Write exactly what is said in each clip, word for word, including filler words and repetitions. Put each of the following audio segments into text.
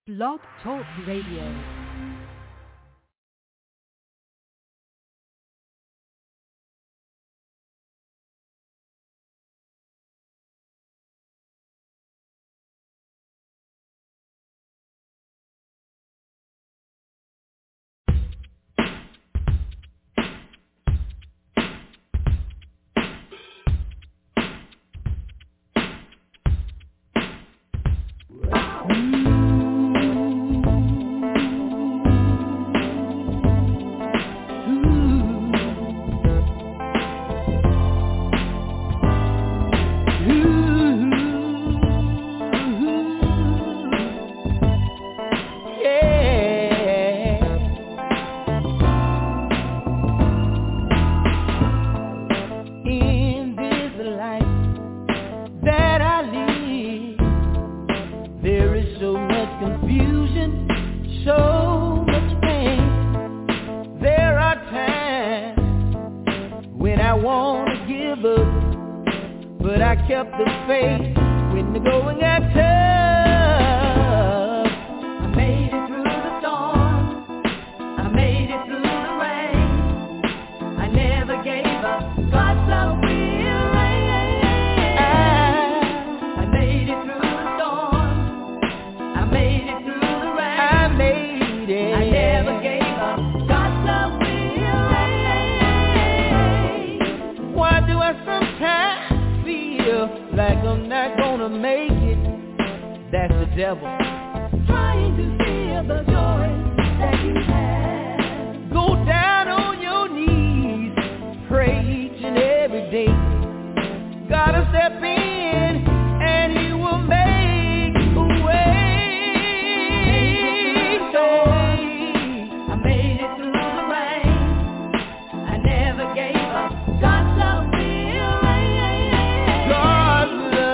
Blog Talk Radio.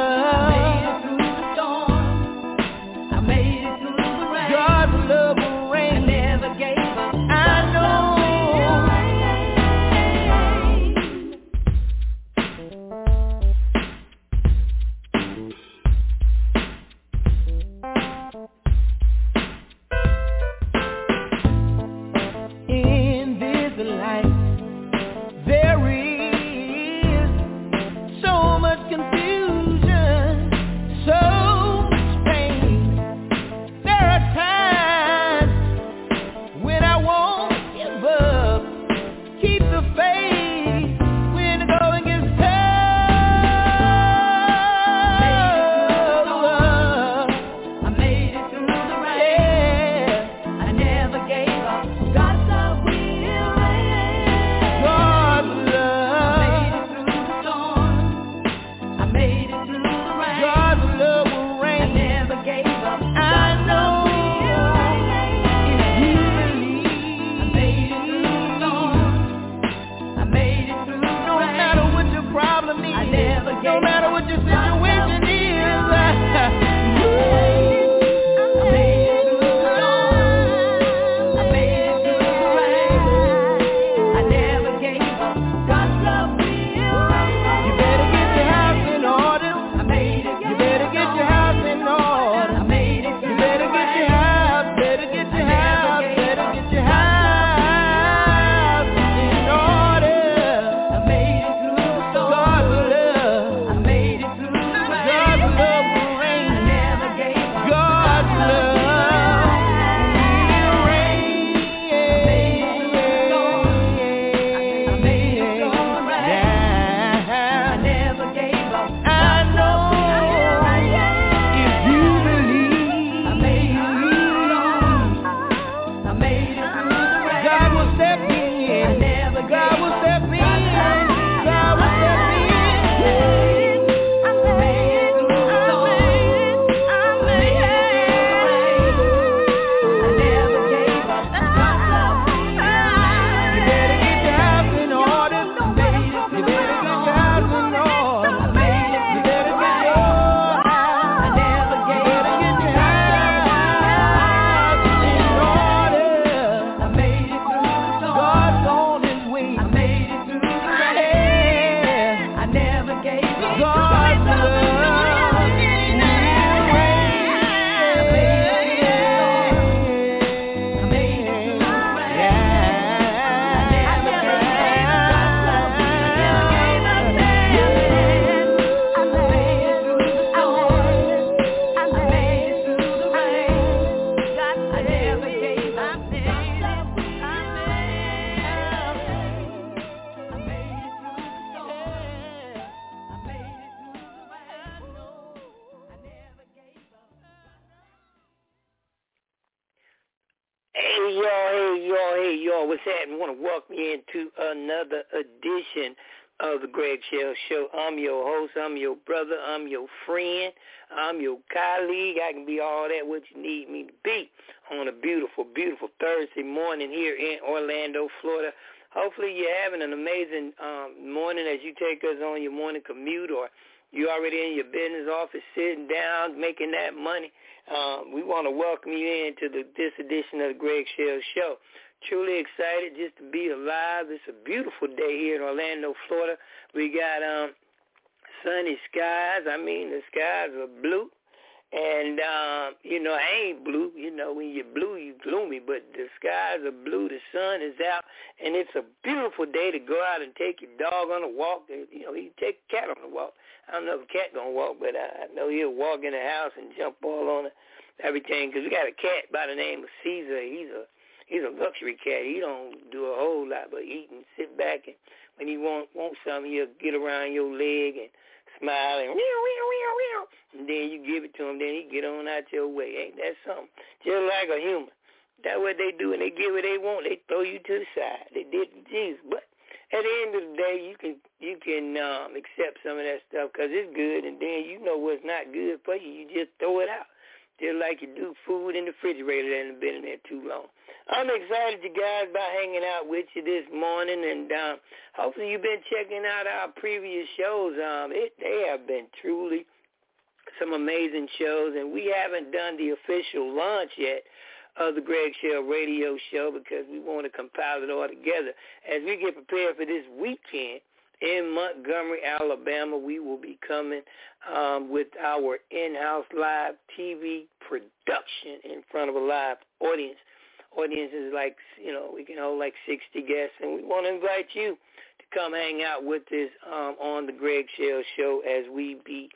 Love y'all, hey y'all, hey y'all, what's happening? I want to welcome you into another edition of the Greg Shell Show. I'm your host, I'm your brother, I'm your friend, I'm your colleague. I can be all that what you need me to be on a beautiful, beautiful Thursday morning here in Orlando, Florida. Hopefully you're having an amazing um, morning as you take us on your morning commute, or you're already in your business office sitting down making that money. Um, we want to welcome you into the, this edition of the Greg Shell Show. Truly excited just to be alive. It's a beautiful day here in Orlando, Florida. We got um, sunny skies. I mean, the skies are blue. And, um, you know, I ain't blue. You know, when you're blue, you're gloomy. But the skies are blue. The sun is out. And it's a beautiful day to go out and take your dog on a walk. You know, you take a cat on a walk. I don't know if a cat going to walk, but I know he'll walk in the house and jump all on it, everything. Because we got a cat by the name of Caesar. He's a he's a luxury cat. He don't do a whole lot but eat and sit back. And when he want, want something, he'll get around your leg and smile and meow, meow, meow, meow. And then you give it to him, then he get on out your way. Ain't that something? Just like a human. That's what they do when they get what they want. They throw you to the side. They did to Jesus. But at the end of the day, you can you can um, accept some of that stuff because it's good, and then you know what's not good for you. You just throw it out, just like you do food in the refrigerator that hasn't been in there too long. I'm excited, you guys, about hanging out with you this morning, and um, hopefully you've been checking out our previous shows. Um, it, they have been truly some amazing shows, and we haven't done the official launch yet of the Greg Shell Radio Show because we want to compile it all together. As we get prepared for this weekend in Montgomery, Alabama, we will be coming um, with our in-house live T V production in front of a live audience. Audience is like, you know, we can hold like sixty guests, and we want to invite you to come hang out with us um, on the Greg Shell Show as we be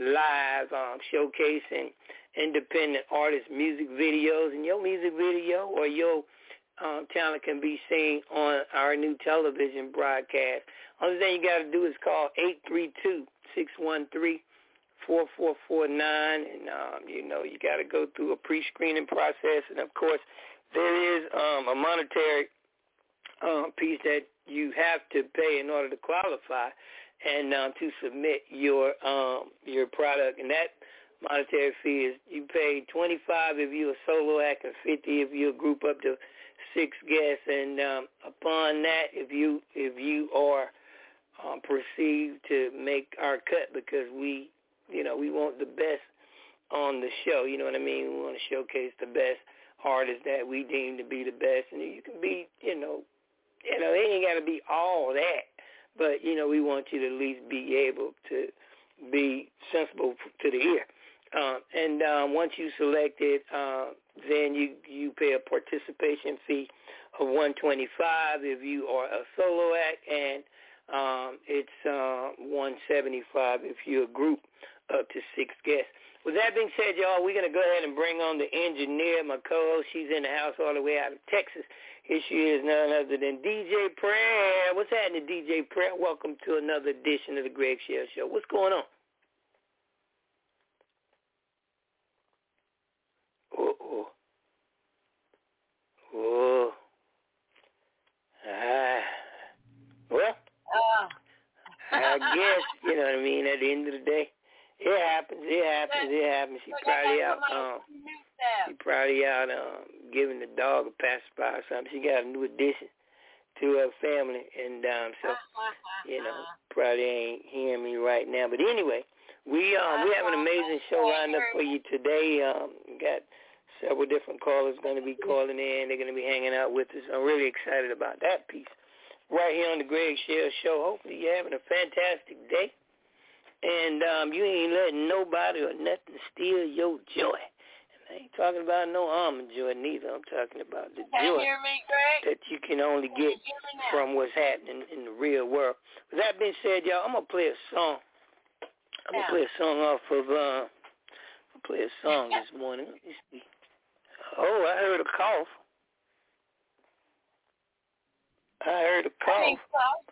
live um, showcasing independent artist music videos, and your music video or your um, talent can be seen on our new television broadcast. Only thing you got to do is call eight three two, six one three, four four four nine, and, um, you know, you got to go through a pre-screening process, and, of course, there is um, a monetary um, piece that you have to pay in order to qualify and um, to submit your um, your product, and that monetary fee is you pay twenty-five if you're a solo act and fifty if you're a group up to six guests, and um, upon that, if you if you are um, perceived to make our cut, because we you know we want the best on the show, you know what I mean? We want to showcase the best artists that we deem to be the best, and you can be you know you know it ain't got to be all that. But, you know, we want you to at least be able to be sensible to the ear. Uh, and um, once you select it, uh, then you, you pay a participation fee of one hundred twenty-five dollars if you are a solo act, and um, it's uh, one hundred seventy-five dollars if you're a group up to six guests. With that being said, y'all, we're going to go ahead and bring on the engineer, my co-host. She's in the house all the way out of Texas. Here she is, none other than D J Prayer. What's happening, D J Prayer? Welcome to another edition of the Greg Shell Show. What's going on? Uh-oh. Oh. Ah. Well, I guess, you know what I mean, at the end of the day, it happens, it happens, it happens. She's probably out, um, she probably out um, giving the dog a pacifier or something. She got a new addition to her family, and um, so, you know, probably ain't hearing me right now. But anyway, we um, we have an amazing show lined up for you today. Um, got several different callers going to be calling in. They're going to be hanging out with us. I'm really excited about that piece right here on the Greg Shell Show. Hopefully you're having a fantastic day, and um, you ain't letting nobody or nothing steal your joy. I ain't talking about no almond joy neither. I'm talking about the can joy you hear me, Greg? that you can only get from what's happening in the real world. With that being said, y'all, I'm going to play a song. I'm going to play a song off of, uh, I'm going to play a song this morning. Let me see. Oh, I heard a cough. I heard a cough.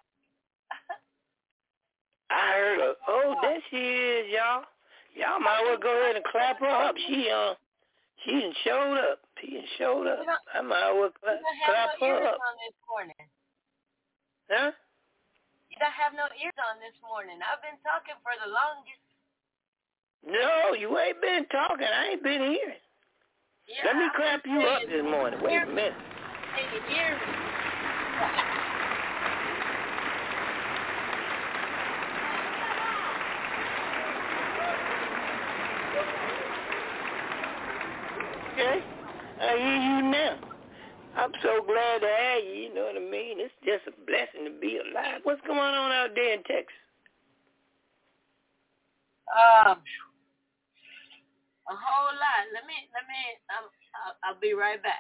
I heard a, oh, there she is, y'all. Y'all might as well go ahead and clap her up. She, uh, She done showed up. He done showed up. I might well clap, clap no her ears up. on this morning. Huh? You don't have no ears on this morning. I've been talking for the longest. No, you ain't been talking. I ain't been hearing. Yeah, Let me I'm clap you up this morning. Wait a minute. Can you hear me? Okay, I hear you now. I'm so glad to have you, you know what I mean? It's just a blessing to be alive. What's going on out there in Texas? Um, a whole lot. Let me, let me, um, I'll, I'll be right back.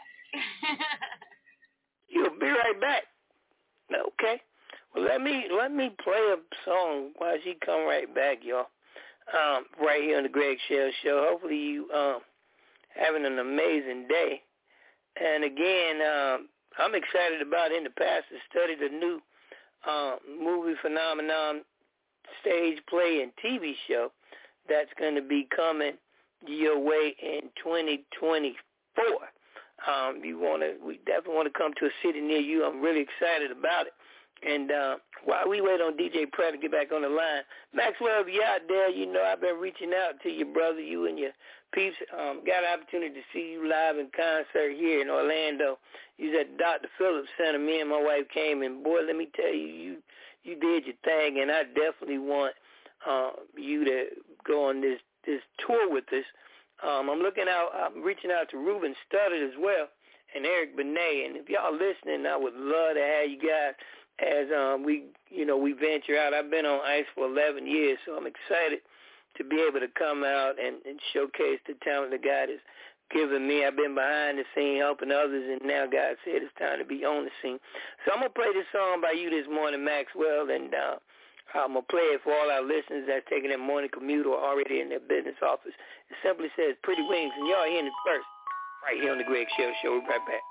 You'll be right back. Okay. Well, let me, let me play a song while she come right back, y'all. Um, right here on the Greg Shell Show. Hopefully you, um, having an amazing day. And again, um, I'm excited about in the past to study the new uh, movie phenomenon, stage play, and T V show that's going to be coming your way in twenty twenty-four. Um, you want to? We definitely want to come to a city near you. I'm really excited about it. And uh, while we wait on D J Pratt to get back on the line, Maxwell, if you're out there, you know I've been reaching out to your brother, you and your peeps. Um, got an opportunity to see you live in concert here in Orlando. You was at Doctor Phillips Center. Me and my wife came, and boy, let me tell you, you you did your thing, and I definitely want uh, you to go on this this tour with us. Um, I'm looking out. I'm reaching out to Ruben Studdard as well, and Eric Benet. And if y'all listening, I would love to have you guys as um, we, you know, we venture out. I've been on ice for eleven years, so I'm excited to be able to come out and, and showcase the talent that God has given me. I've been behind the scene helping others, and now God said it's time to be on the scene. So I'm going to play this song by you this morning, Maxwell, and uh, I'm going to play it for all our listeners that's taking their morning commute or already in their business office. It simply says Pretty Wings, and y'all hearing it first right here on the Greg Shell Show. We'll be right back.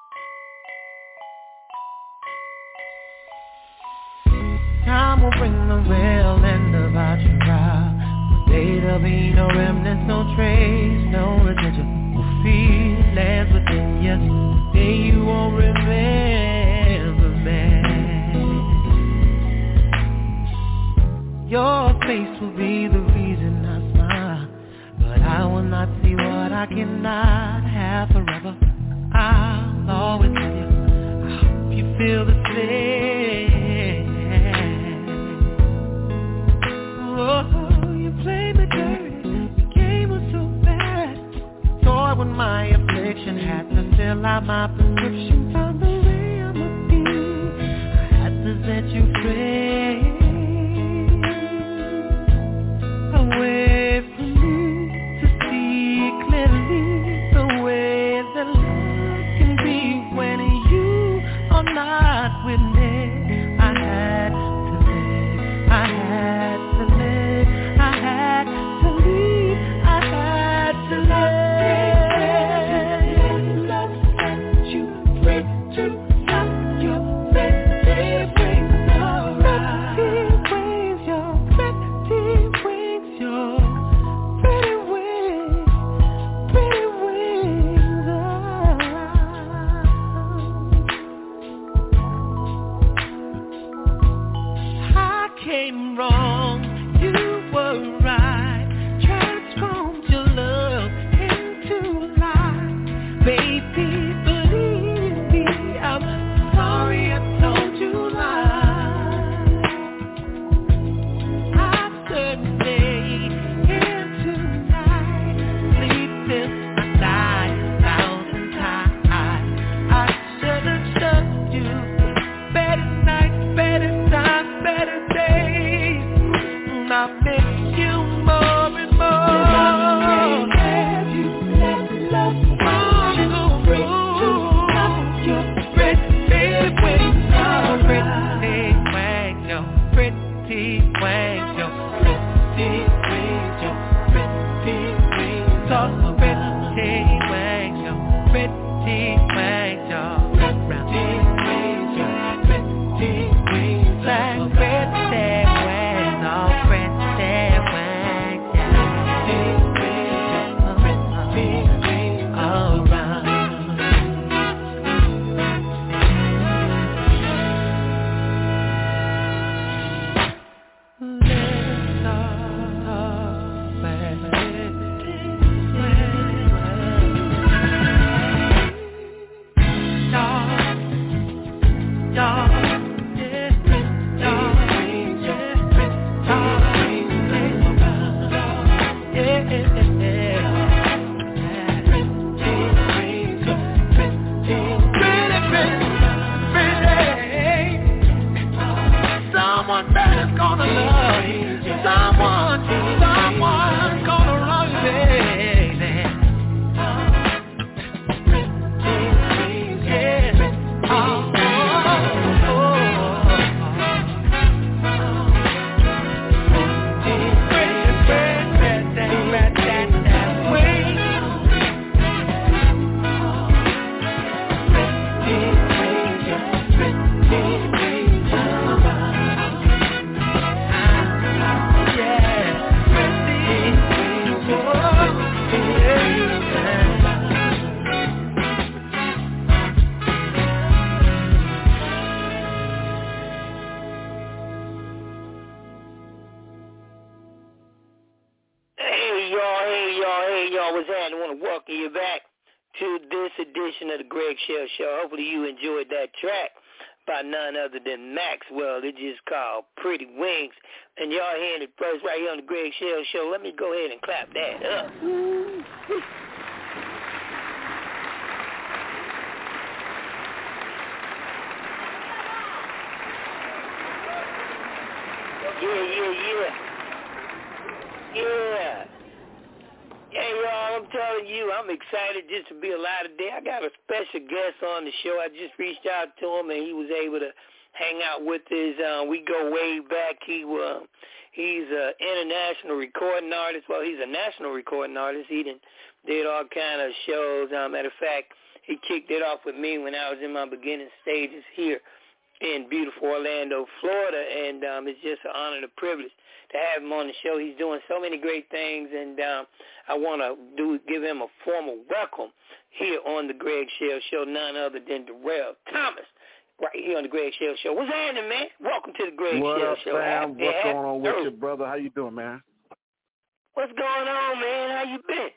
Time will bring the real end of our trial. One day there'll be no remnants, no trace, no residual feelings within you. Day you won't remember me. Your face will be the reason I smile, but I will not see what I cannot have forever. I'll always love you. I hope you feel the same. Oh, you played me dirty, the game was so bad. Toy with my affliction, had to fill out my prescription. Found the remedy, I had to set you free. Away from me to see clearly the way that love can be when you are not with me. I had to live, I had to live, I had to leave, I had to live. Love set you free to stop your pretty wings around. Pretty wings, your pretty wings, your pretty wings, pretty wings around. I came wrong, you were right. Transformed your love into life. Baby, believe me, I'm sorry I told you lies. I stood day here tonight, sleeping, I died a thousand times. I should have showed you better nights, better times, better days. I miss you more and more. Have you let love find you free to stop your pretty wings around? Pretty wings, your pretty wings, your pretty wings, your pretty wings, your pretty wings, your pretty wings, your pretty wings, your pretty wings, like pretty wings, oh pretty wings, yeah. Pretty wings, pretty wings around. this edition of the Greg Shell Show. Hopefully you enjoyed that track by none other than Maxwell. It's just called Pretty Wings. And y'all hearing it first right here on the Greg Shell Show. Let me go ahead and clap that up. Yeah, yeah, yeah. Yeah. Hey, y'all, I'm telling you, I'm excited just to be alive today. I got a special guest on the show. I just reached out to him, and he was able to hang out with us. Uh, we go way back. He uh, He's an international recording artist. Well, he's a national recording artist. He did, did all kind of shows. Um, matter of fact, he kicked it off with me when I was in my beginning stages here in beautiful Orlando, Florida, and um, it's just an honor and a privilege to have him on the show. He's doing so many great things, and um, I want to do give him a formal welcome here on the Greg Shell Show, none other than Darrell Thomas, right here on the Greg Shell Show. What's happening, man? Welcome to the Greg what Shell up, Show. Fam? Happy, What's happy going on with Thursday. you, brother? How you doing, man? What's going on, man? How you been?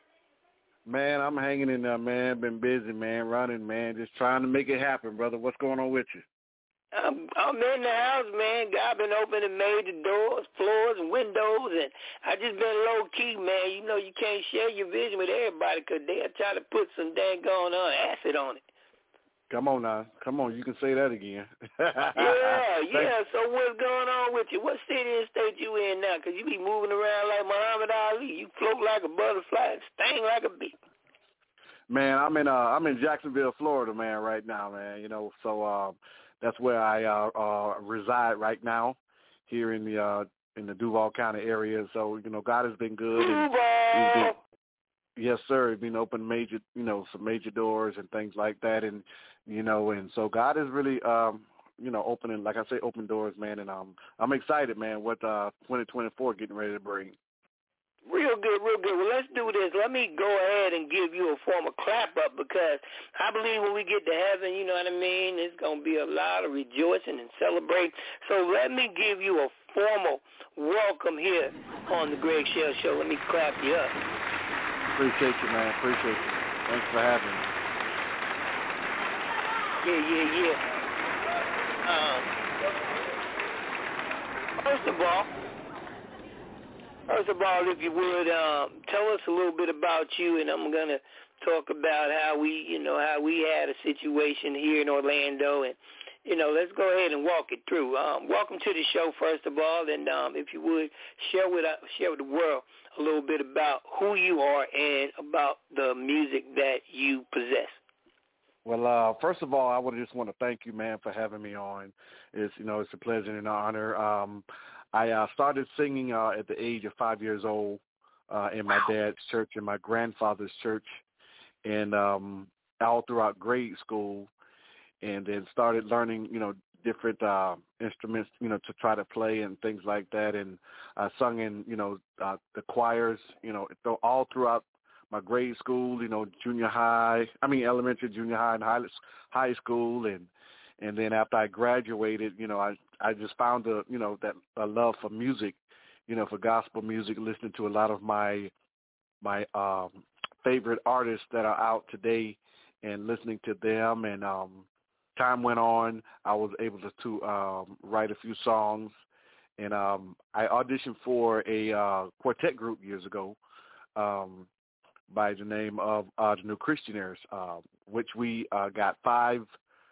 Man, I'm hanging in there, man. Been busy, man, running, man, just trying to make it happen, brother. What's going on with you? I'm, I'm in the house, man. God been opening major doors, floors, and windows, and I just been low key, man. You know, you can't share your vision with everybody because they'll try to put some dang on uh, acid on it. Come on now, come on. You can say that again. yeah, yeah. So what's going on with you? What city and state you in now? Because you be moving around like Muhammad Ali. You float like a butterfly and sting like a bee. Man, I'm in uh, I'm in Jacksonville, Florida, man, right now, man. You know, so. Uh, That's where I uh, uh, reside right now, here in the uh, in the Duval County area. So you know, God has been good. And he's been, yes, sir. He's been open major, you know, some major doors and things like that. And you know, and so God is really, um, you know, opening, like I say, open doors, man. And um, I'm excited, man, what uh, twenty twenty-four getting ready to bring. Real good, real good. Well, let's do this. Let me go ahead and give you a form of clap up because I believe when we get to heaven, you know what I mean, it's going to be a lot of rejoicing and celebrating. So let me give you a formal welcome here on the Greg Shell Show. Let me clap you up. Appreciate you, man. Appreciate you. Thanks for having me. Yeah, yeah, yeah. Um, first of all, First of all, if you would, um, tell us a little bit about you, and I'm going to talk about how we, you know, how we had a situation here in Orlando, and, you know, let's go ahead and walk it through. Um, welcome to the show, first of all, and um, if you would, share with, uh, share with the world a little bit about who you are and about the music that you possess. Well, uh, first of all, I would just want to thank you, man, for having me on. It's, you know, it's a pleasure and an honor. Um, I uh, started singing uh, at the age of five years old uh, in my dad's church and my grandfather's church, and um, all throughout grade school, and then started learning, you know, different uh, instruments, you know, to try to play and things like that. And I sung in, you know, uh, the choirs, you know, all throughout my grade school, you know, junior high, I mean, elementary, junior high, and high, high school, and And then after I graduated, you know, I, I just found a, you know, that a love for music, you know, for gospel music, listening to a lot of my, my um, favorite artists that are out today and listening to them. And um, time went on, I was able to, to um, write a few songs. And um, I auditioned for a uh, quartet group years ago um, by the name of uh, the New Christianaires, uh, which we uh, got five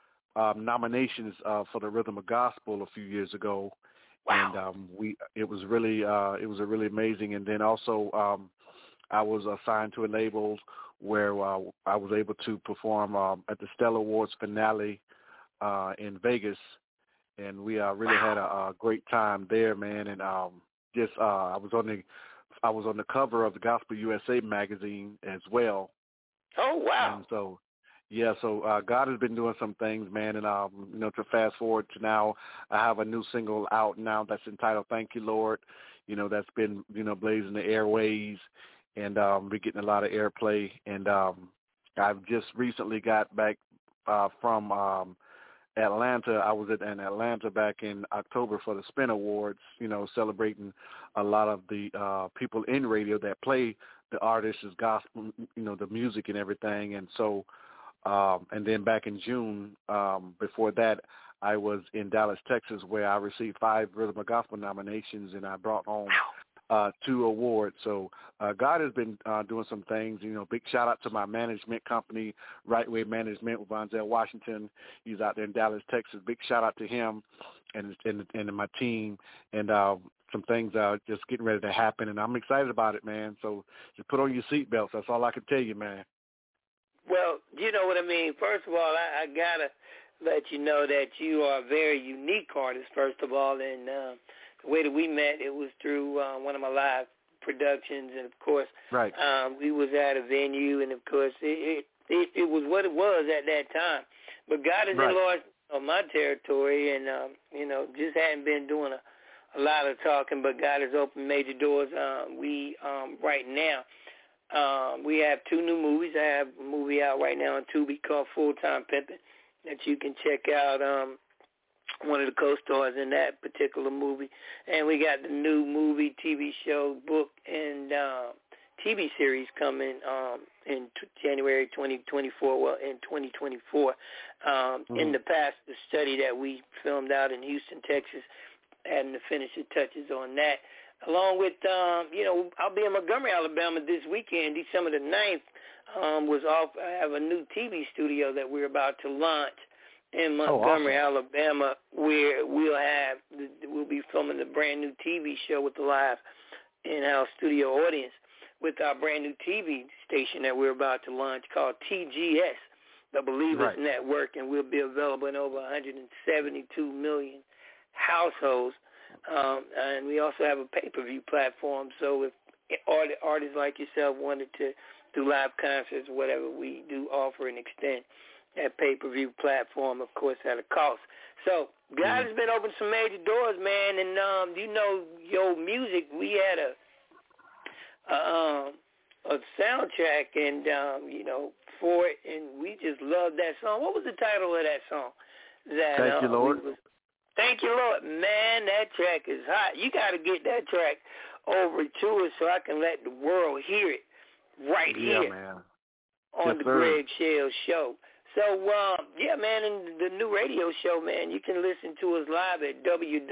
Um, nominations uh, for the Rhythm of Gospel a few years ago. Wow. And um, we it was really uh, it was a really amazing. And then also um, I was assigned to a label where uh, I was able to perform um, at the Stellar Awards finale uh, in Vegas, and we uh, really wow. had a, a great time there, man. And um, just uh, I was on the I was on the cover of the Gospel U S A magazine as well. Oh wow! And so. Yeah, so uh, God has been doing some things, man, and, um, you know, to fast forward to now, I have a new single out now that's entitled Thank You, Lord, you know, that's been, you know, blazing the airways, and um, we're getting a lot of airplay, and um, I've just recently got back uh, from um, Atlanta. I was at, in Atlanta back in October for the Spin Awards, you know, celebrating a lot of the uh, people in radio that play the artists' gospel, you know, the music and everything, and so Um, and then back in June, um, before that, I was in Dallas, Texas, where I received five Rhythm of Gospel nominations, and I brought home uh, two awards. So uh, God has been uh, doing some things. You know, big shout out to my management company, Right Way Management with Vonzel Washington. He's out there in Dallas, Texas. Big shout out to him and and, and my team. And uh, some things are just getting ready to happen, and I'm excited about it, man. So just put on your seatbelts. That's all I can tell you, man. Well, you know what I mean. First of all, I, I gotta let you know that you are a very unique artist. First of all, and uh, the way that we met, it was through uh, one of my live productions, and of course, right. um, we was at a venue, and of course, it, it it it was what it was at that time. But God has right. enlarged on my territory, and um, you know, just hadn't been doing a, a lot of talking, but God has opened major doors. Uh, we um, right now. Um, we have two new movies. I have a movie out right now on Tubi called Full Time Pimpin' that you can check out. Um, one of the co-stars in that particular movie. And we got the new movie, T V show, book, and uh, T V series coming um, in t- January twenty twenty-four, well, in twenty twenty-four. Um, mm. In the past, the study that we filmed out in Houston, Texas, adding the finishing touches on that. Along with, um, you know, I'll be in Montgomery, Alabama this weekend, December the ninth, um, was off. I have a new T V studio that we're about to launch in Montgomery, oh, awesome. Alabama, where we'll have, we'll be filming a brand new T V show with the live in-house studio audience with our brand new T V station that we're about to launch called T G S, the Believers right. Network, and we'll be available in over one hundred seventy-two million households. Um, and we also have a pay-per-view platform, so if art, artists like yourself wanted to do live concerts or whatever, we do offer and extend that pay-per-view platform, of course, at a cost. So God mm-hmm. has been opening some major doors, man, and um, you know, your music, we had a, a, um, a soundtrack, and, um, you know, for it, and we just loved that song. What was the title of that song? That, Thank uh, you, Lord. We was, Thank you, Lord. Man, that track is hot. You got to get that track over to us so I can let the world hear it right yeah, here man. on yes, the sir. Greg Shell Show. So, um, yeah, man, in the new radio show, man, you can listen to us live at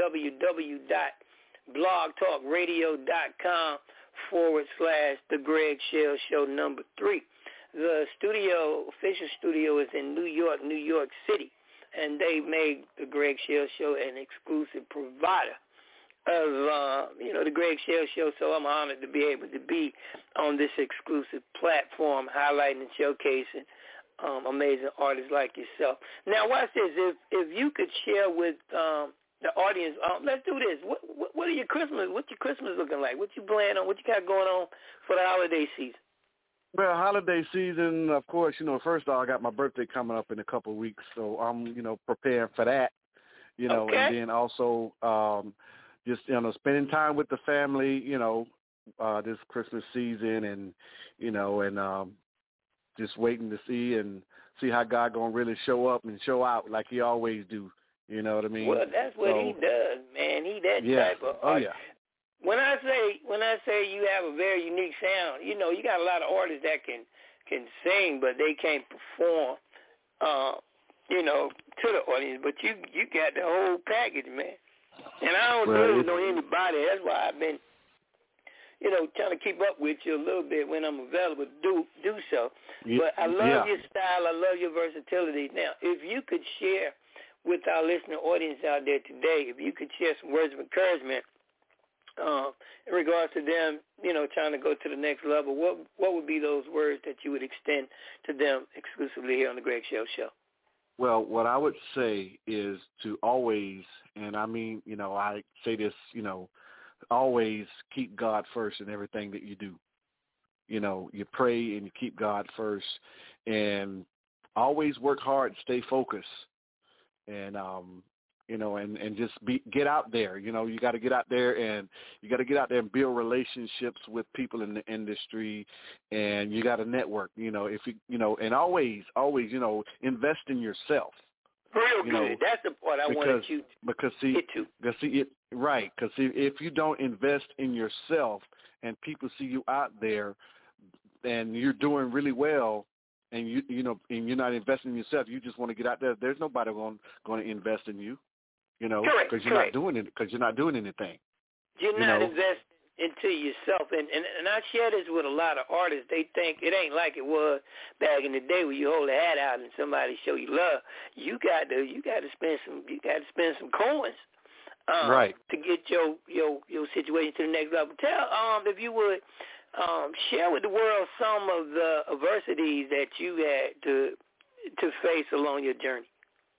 www.blogtalkradio.com forward slash the Greg Shell Show number three. The studio, official studio is in New York, New York City. And they made the Greg Shell Show an exclusive provider of, uh, you know, the Greg Shell Show. So I'm honored to be able to be on this exclusive platform, highlighting and showcasing um, amazing artists like yourself. Now, watch this. If if you could share with um, the audience, um, let's do this. What, what what are your Christmas? What's your Christmas looking like? What you plan on? What you got going on for the holiday season? Well, holiday season, of course, you know, first of all, I got my birthday coming up in a couple of weeks, so I'm, you know, preparing for that, you know, okay. and then also um, just, you know, spending time with the family, you know, uh, this Christmas season and, you know, and um, just waiting to see and see how God going to really show up and show out like he always do, you know what I mean? Well, that's what so, he does, man. He that yeah. type of Oh, artist. yeah. When I say when I say you have a very unique sound, you know, you got a lot of artists that can can sing, but they can't perform, uh, you know, to the audience. But you you got the whole package, man. And I don't well, really know anybody. That's why I've been, you know, trying to keep up with you a little bit when I'm available to do do so. Yeah, but I love yeah. your style. I love your versatility. Now, if you could share with our listening audience out there today, if you could share some words of encouragement. Uh, in regards to them, you know, trying to go to the next level, what what would be those words that you would extend to them exclusively here on the Greg Shell Show? Well, what I would say is to always, and I mean, you know, I say this, you know, always keep God first in everything that you do. You know, you pray and you keep God first, and always work hard, stay focused, and um, you know, and, and just be get out there. You know, you got to get out there and you got to get out there and build relationships with people in the industry, and you got to network. You know, if you you know, and always, always, you know, invest in yourself. Real you good. Know, That's the part I because, wanted you to because see, get to. Because see it right. Because see, if you don't invest in yourself, and people see you out there, and you're doing really well, and you you know, and you're not investing in yourself, you just want to get out there. There's nobody going going to invest in you, you know, because you're correct. not doing it because you're not doing anything. You're you not know? investing into yourself, and, and and I share this with a lot of artists. They think it ain't like it was back in the day where you hold a hat out and somebody show you love. You got to you got to spend some you got to spend some coins, um, right, to get your your your situation to the next level. Tell um if you would um share with the world some of the adversities that you had to to face along your journey.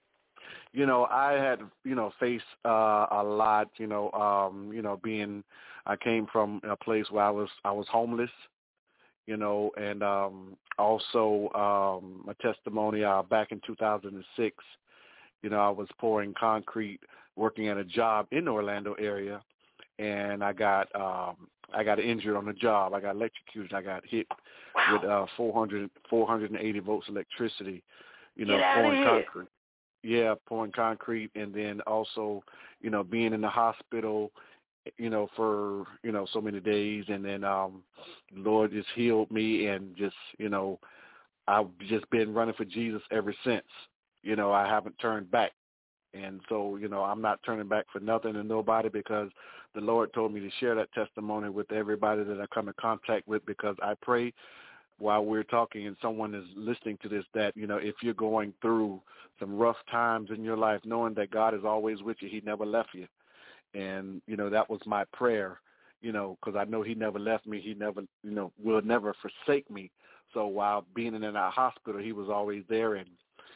You know, I had, you know, faced uh, a lot, you know, um, you know, being, I came from a place where I was, I was homeless, you know, and um, also um, a testimony uh, back in two thousand six, you know, I was pouring concrete, working at a job in the Orlando area, and I got, um, I got injured on the job. I got electrocuted. I got hit Wow. with uh, four hundred, four hundred eighty volts electricity, you know, Get out of pouring here. concrete. Yeah, pouring concrete, and then also, you know, being in the hospital, you know, for, you know, so many days, and then um, Lord just healed me, and just, you know, I've just been running for Jesus ever since. You know, I haven't turned back, and so, you know, I'm not turning back for nothing and nobody, because the Lord told me to share that testimony with everybody that I come in contact with, because I pray while we're talking and someone is listening to this that, you know, if you're going through some rough times in your life, knowing that God is always with you, he never left you. And, you know, that was my prayer, you know, because I know he never left me. He never, you know, will never forsake me. So while being in that hospital, he was always there. And,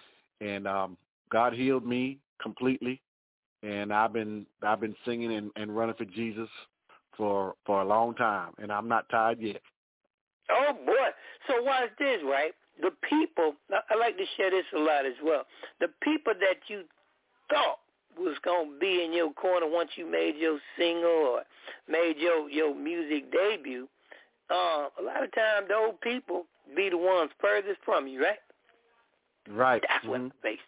and um, God healed me completely. And I've been, I've been singing and, and running for Jesus for, for a long time. And I'm not tired yet. Oh, boy. So watch this, right? The people, I like to share this a lot as well. The people that you thought was going to be in your corner once you made your single or made your, your music debut, uh, a lot of times those people be the ones furthest from you, right? Right. That's mm-hmm. what they face.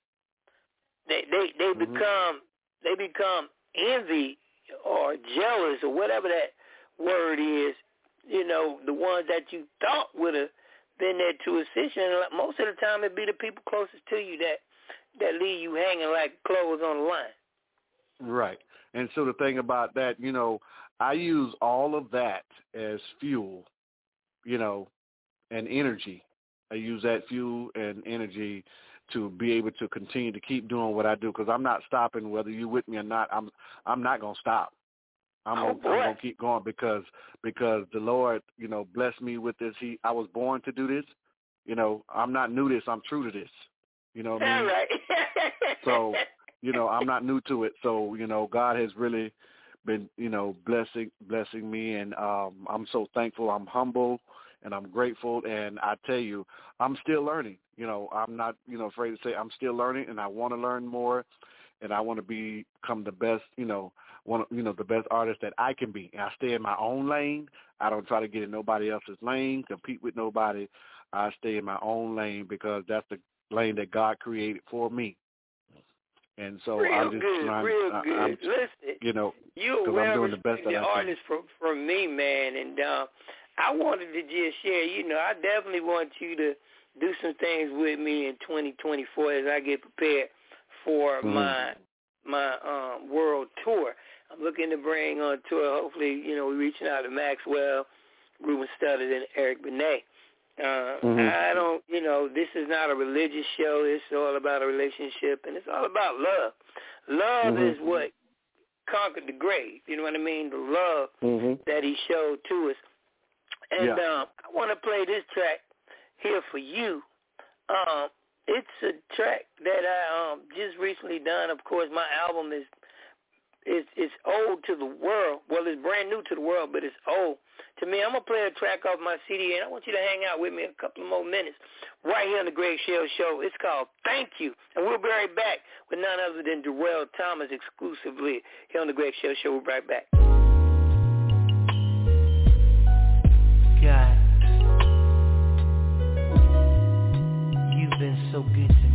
They, they, they mm-hmm. become, they become envy or jealous or whatever that word is. You know, the ones that you thought would have been there to assist you. And most of the time it be the people closest to you that, that leave you hanging like clothes on the line. Right. And so the thing about that, you know, I use all of that as fuel, you know, and energy. I use that fuel and energy to be able to continue to keep doing what I do, because I'm not stopping whether you're with me or not. I'm I'm not going to stop. I'm oh, gonna, I'm gonna keep going because because the Lord, you know, blessed me with this. He, I was born to do this. You know, I'm not new to this. I'm true to this. You know what I mean? Right. So, you know, I'm not new to it. So, you know, God has really been, you know, blessing blessing me, and um, I'm so thankful. I'm humble and I'm grateful. And I tell you, I'm still learning. You know, I'm not, you know, afraid to say I'm still learning, and I want to learn more, and I want to be, become the best, you know. One, you know, the best artist that I can be. And I stay in my own lane. I don't try to get in nobody else's lane, compete with nobody. I stay in my own lane because that's the lane that God created for me. And so real I'm just good, trying, real I, good. I'm, Listen, you know, you're because I'm doing the best that the I can. artist from from me, man, and uh, I wanted to just share. You know, I definitely want you to do some things with me in twenty twenty-four as I get prepared for mm-hmm. my my um, world tour. I'm looking to bring on tour, hopefully, you know, we're reaching out to Maxwell, Ruben Studdard, and Eric Benet. Uh, mm-hmm. I don't, you know, this is not a religious show. It's all about a relationship, and it's all about love. Love mm-hmm. is what conquered the grave. You know what I mean? The love mm-hmm. that he showed to us. And yeah. um, I want to play this track here for you. Um, it's a track that I um, just recently done. Of course, my album is It's, it's old to the world. Well, it's brand new to the world, but it's old to me. I'm going to play a track off my C D, and I want you to hang out with me a couple of more minutes right here on the Greg Shell Show. It's called Thank You, and we'll be right back with none other than Darrell Thomas exclusively here on the Greg Shell Show. We'll be right back. God, you've been so good to me.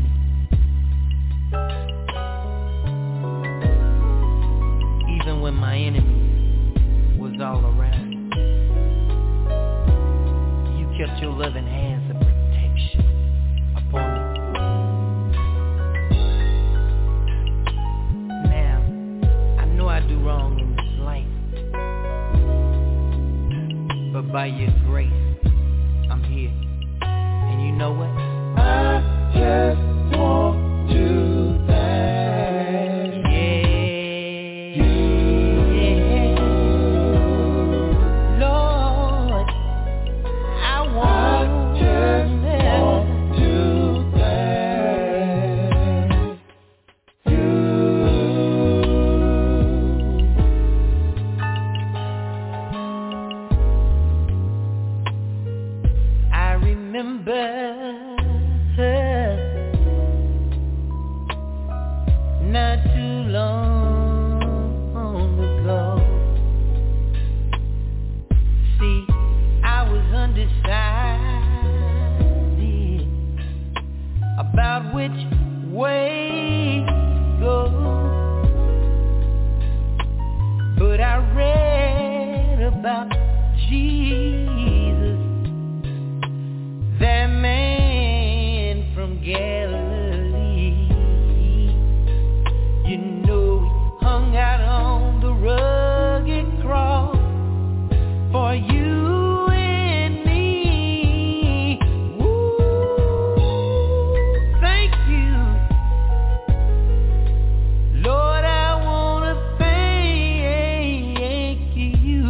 Even when my enemy was all around, you kept your loving hands of protection by your grace, I'm here. And you know what? I just want to thank yeah, yeah. Lord, I want, I just want to thank you. I remember not too long ago. See, I was undecided about which way to go, but I read about Jesus, that man from Galilee. You know he hung out on the rugged cross for you and me. Woo, thank you, Lord. I wanna thank you.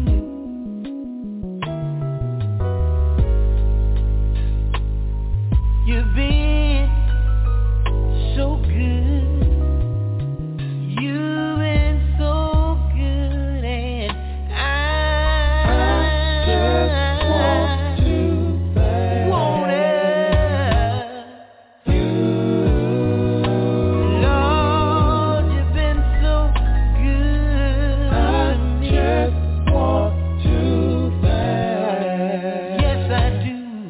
You've been so good. You've been so good, and I, I just want to thank you. Lord, you've been so good. I just want to thank. Yes, I do.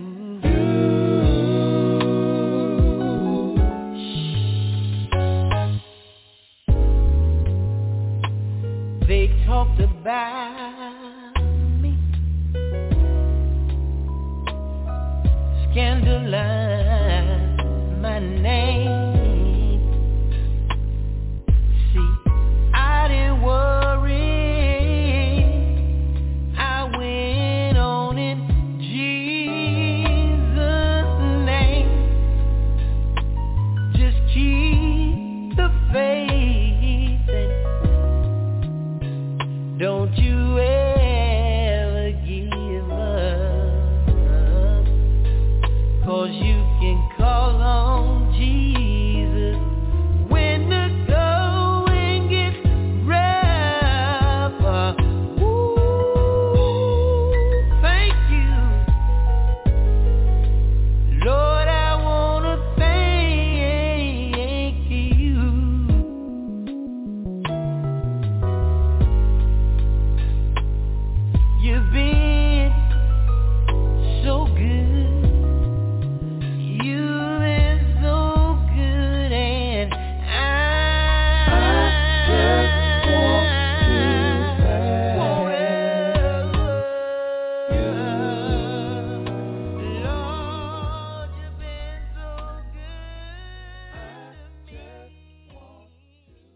They talked about me, scandalized my name. See, I didn't worry, I went on in Jesus' name. Just keep the faith and don't you ever give up, 'cause you can call on Jesus when the going gets rough. Ooh, thank you, Lord. I wanna thank you. You've been so good. You've been so good, and I, I just want to thank you. Lord, you've been so good. I just want to.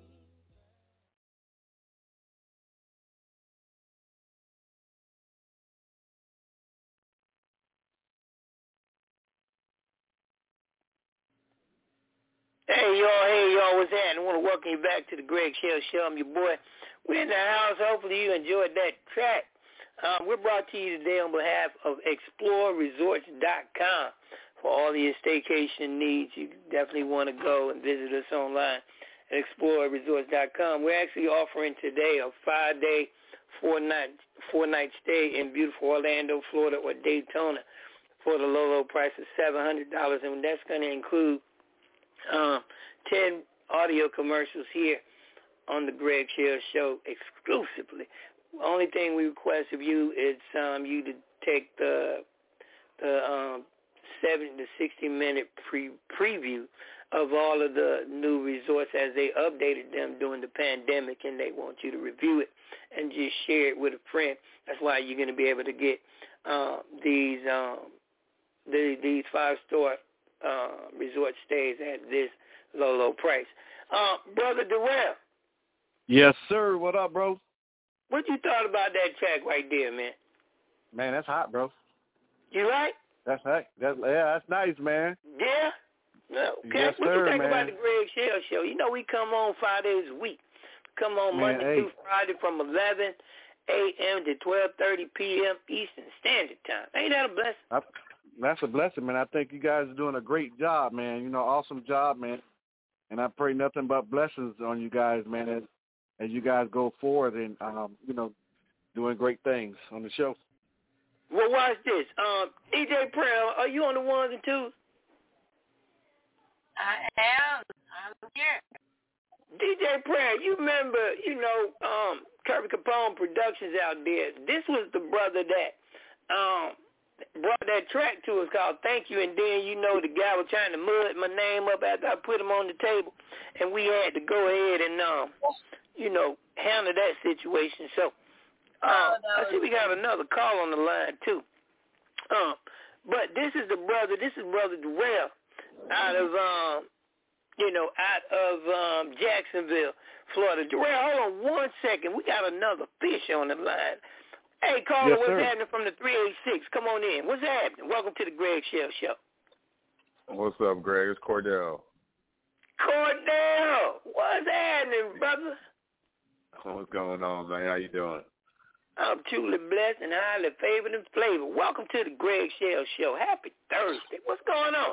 Hey, y'all, hey, y'all, what's that? I want to welcome you back to the Greg Shell Show. I'm your boy. We're in the house. Hopefully you enjoyed that track. Um, we're brought to you today on behalf of explore resorts dot com. For all of your staycation needs, you definitely want to go and visit us online at explore resorts dot com. We're actually offering today a five-day, four-night four-night stay in beautiful Orlando, Florida, or Daytona for the low, low price of seven hundred dollars, and that's going to include Um, ten audio commercials here on the Greg Shell Show exclusively. Only thing we request of you is um, you to take the the um, seventy to sixty minute pre preview of all of the new resorts as they updated them during the pandemic, and they want you to review it and just share it with a friend. That's why you're going to be able to get uh, these um, the, these five star uh, resort stays at this low, low price. Uh, Brother Darrell. Yes, sir. What up, bro? What you thought about that track right there, man? Man, that's hot, bro. You right? That's hot. That's, yeah, that's nice, man. Yeah? No, okay. Yes, what sir, you think man. about the Greg Shell Show? You know we come on five days a week. Come on Man, Monday hey. through Friday from eleven a.m. to twelve thirty p.m. Eastern Standard Time. Ain't that a blessing? I, that's a blessing, man. I think you guys are doing a great job, man. You know, awesome job, man. And I pray nothing but blessings on you guys, man, as, as you guys go forward and, um, you know, doing great things on the show. Well, watch this. Um, D J Prayer, are you on the ones and twos? I am. I'm here. D J Prayer, you remember, you know, um, Kirby Capone Productions out there. This was the brother that um, brought that track to us called Thank You, and then, you know, the guy was trying to mud my name up after I put him on the table, and we had to go ahead and, um, you know, handle that situation. So, um, I see we got another call on the line, too. Um, but this is the brother, this is Brother Darrell out of, um, you know, out of um, Jacksonville, Florida. Darrell, hold on one second. We got another fish on the line. Hey, caller, yes, what's sir. happening from the three eight six? Come on in. What's happening? Welcome to the Greg Shell Show. What's up, Greg? It's Cordell. Cordell, what's happening, brother? What's going on, man? How you doing? I'm truly blessed and highly favored and flavored. Welcome to the Greg Shell Show. Happy Thursday. What's going on?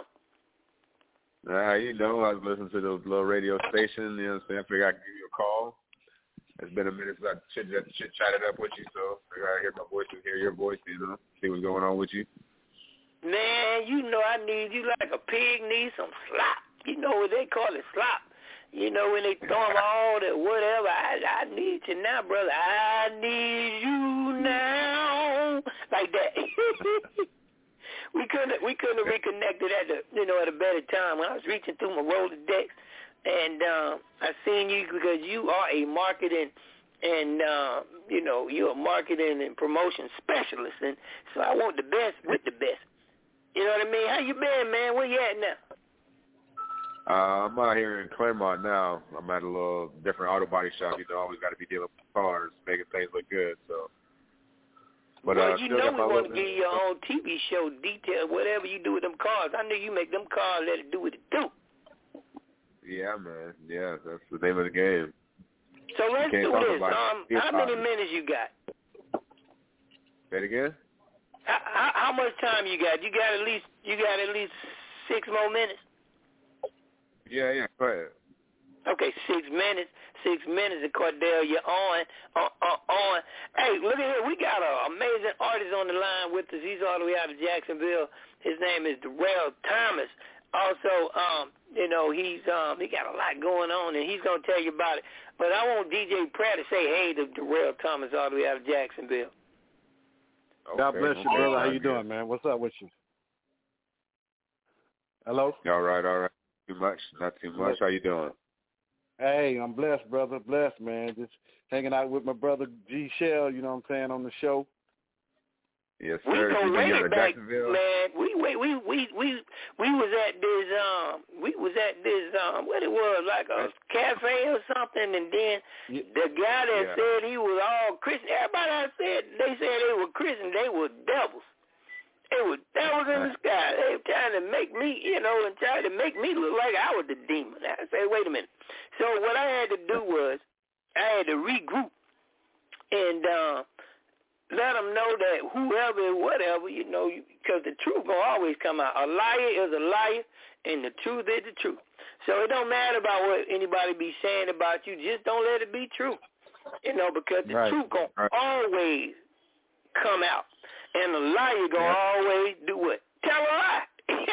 Uh, you know, I was listening to the little radio station, you know what I'm saying? I figured I'd give you a call. It's been a minute since I chit, chit chatted up with you, so I figured I'd hear my voice and hear your voice, you know, see what's going on with you. Man, you know I need you like a pig needs some slop. You know what they call it, slop. You know when they throw them all that whatever. I, I need you now, brother. I need you now. Like that. we couldn't we couldn't have reconnected at the you know at a better time when I was reaching through my Rolodex, and um, I seen you because you are a marketing and uh, you know you're a marketing and promotion specialist, and so I want the best with the best. You know what I mean? How you been, man? Where you at now? Uh, I'm out here in Claremont now. I'm at a little different auto body shop. You know, always got to be dealing with cars, making things look good. So, but well, uh, you still know got we my want to little- give you your own T V show detail, whatever you do with them cars. I know you make them cars, let it do what it do. Yeah, man. Yeah, that's the name of the game. So let's can't do talk this. about Um, it. how many minutes you got? Say it again? How, how, how much time you got? You got at least you got at least six more minutes. Yeah, yeah. Go ahead. Okay, six minutes. Six minutes, and Cordell, you're on, on, on, on. Hey, look at here. We got an amazing artist on the line with us. He's all the way out of Jacksonville. His name is Darrell Thomas. Also, um, you know, he's um, he got a lot going on, and he's going to tell you about it. But I want D J Pratt to say hey to Darrell Thomas all the way out of Jacksonville. Okay. God bless you, Okay. brother. How you doing, man? What's up with you? Hello? All right, all right. Too much, not too much. How you doing? Hey, I'm blessed, brother. Blessed, man. Just hanging out with my brother G Shell, you know what I'm saying, on the show. Yes, We sir. go You way been to back, Jacksonville? man. We we we we we we was at this um we was at this um what it was like a cafe or something, and then Yeah. the guy that Yeah. said he was all Christian. Everybody I said they said they were Christian. They were devils. They were devils in the sky. They were trying to make me, you know, and trying to make me look like I was the demon. I said, wait a minute. So what I had to do was I had to regroup and uh, let them know that whoever, whatever, you know, because the truth gonna always come out. A liar is a liar, and the truth is the truth. So it don't matter about what anybody be saying about you. Just don't let it be true, you know, because the Right. truth gonna Right. always come out. And the liar gonna Yeah. always do what? Tell a lie.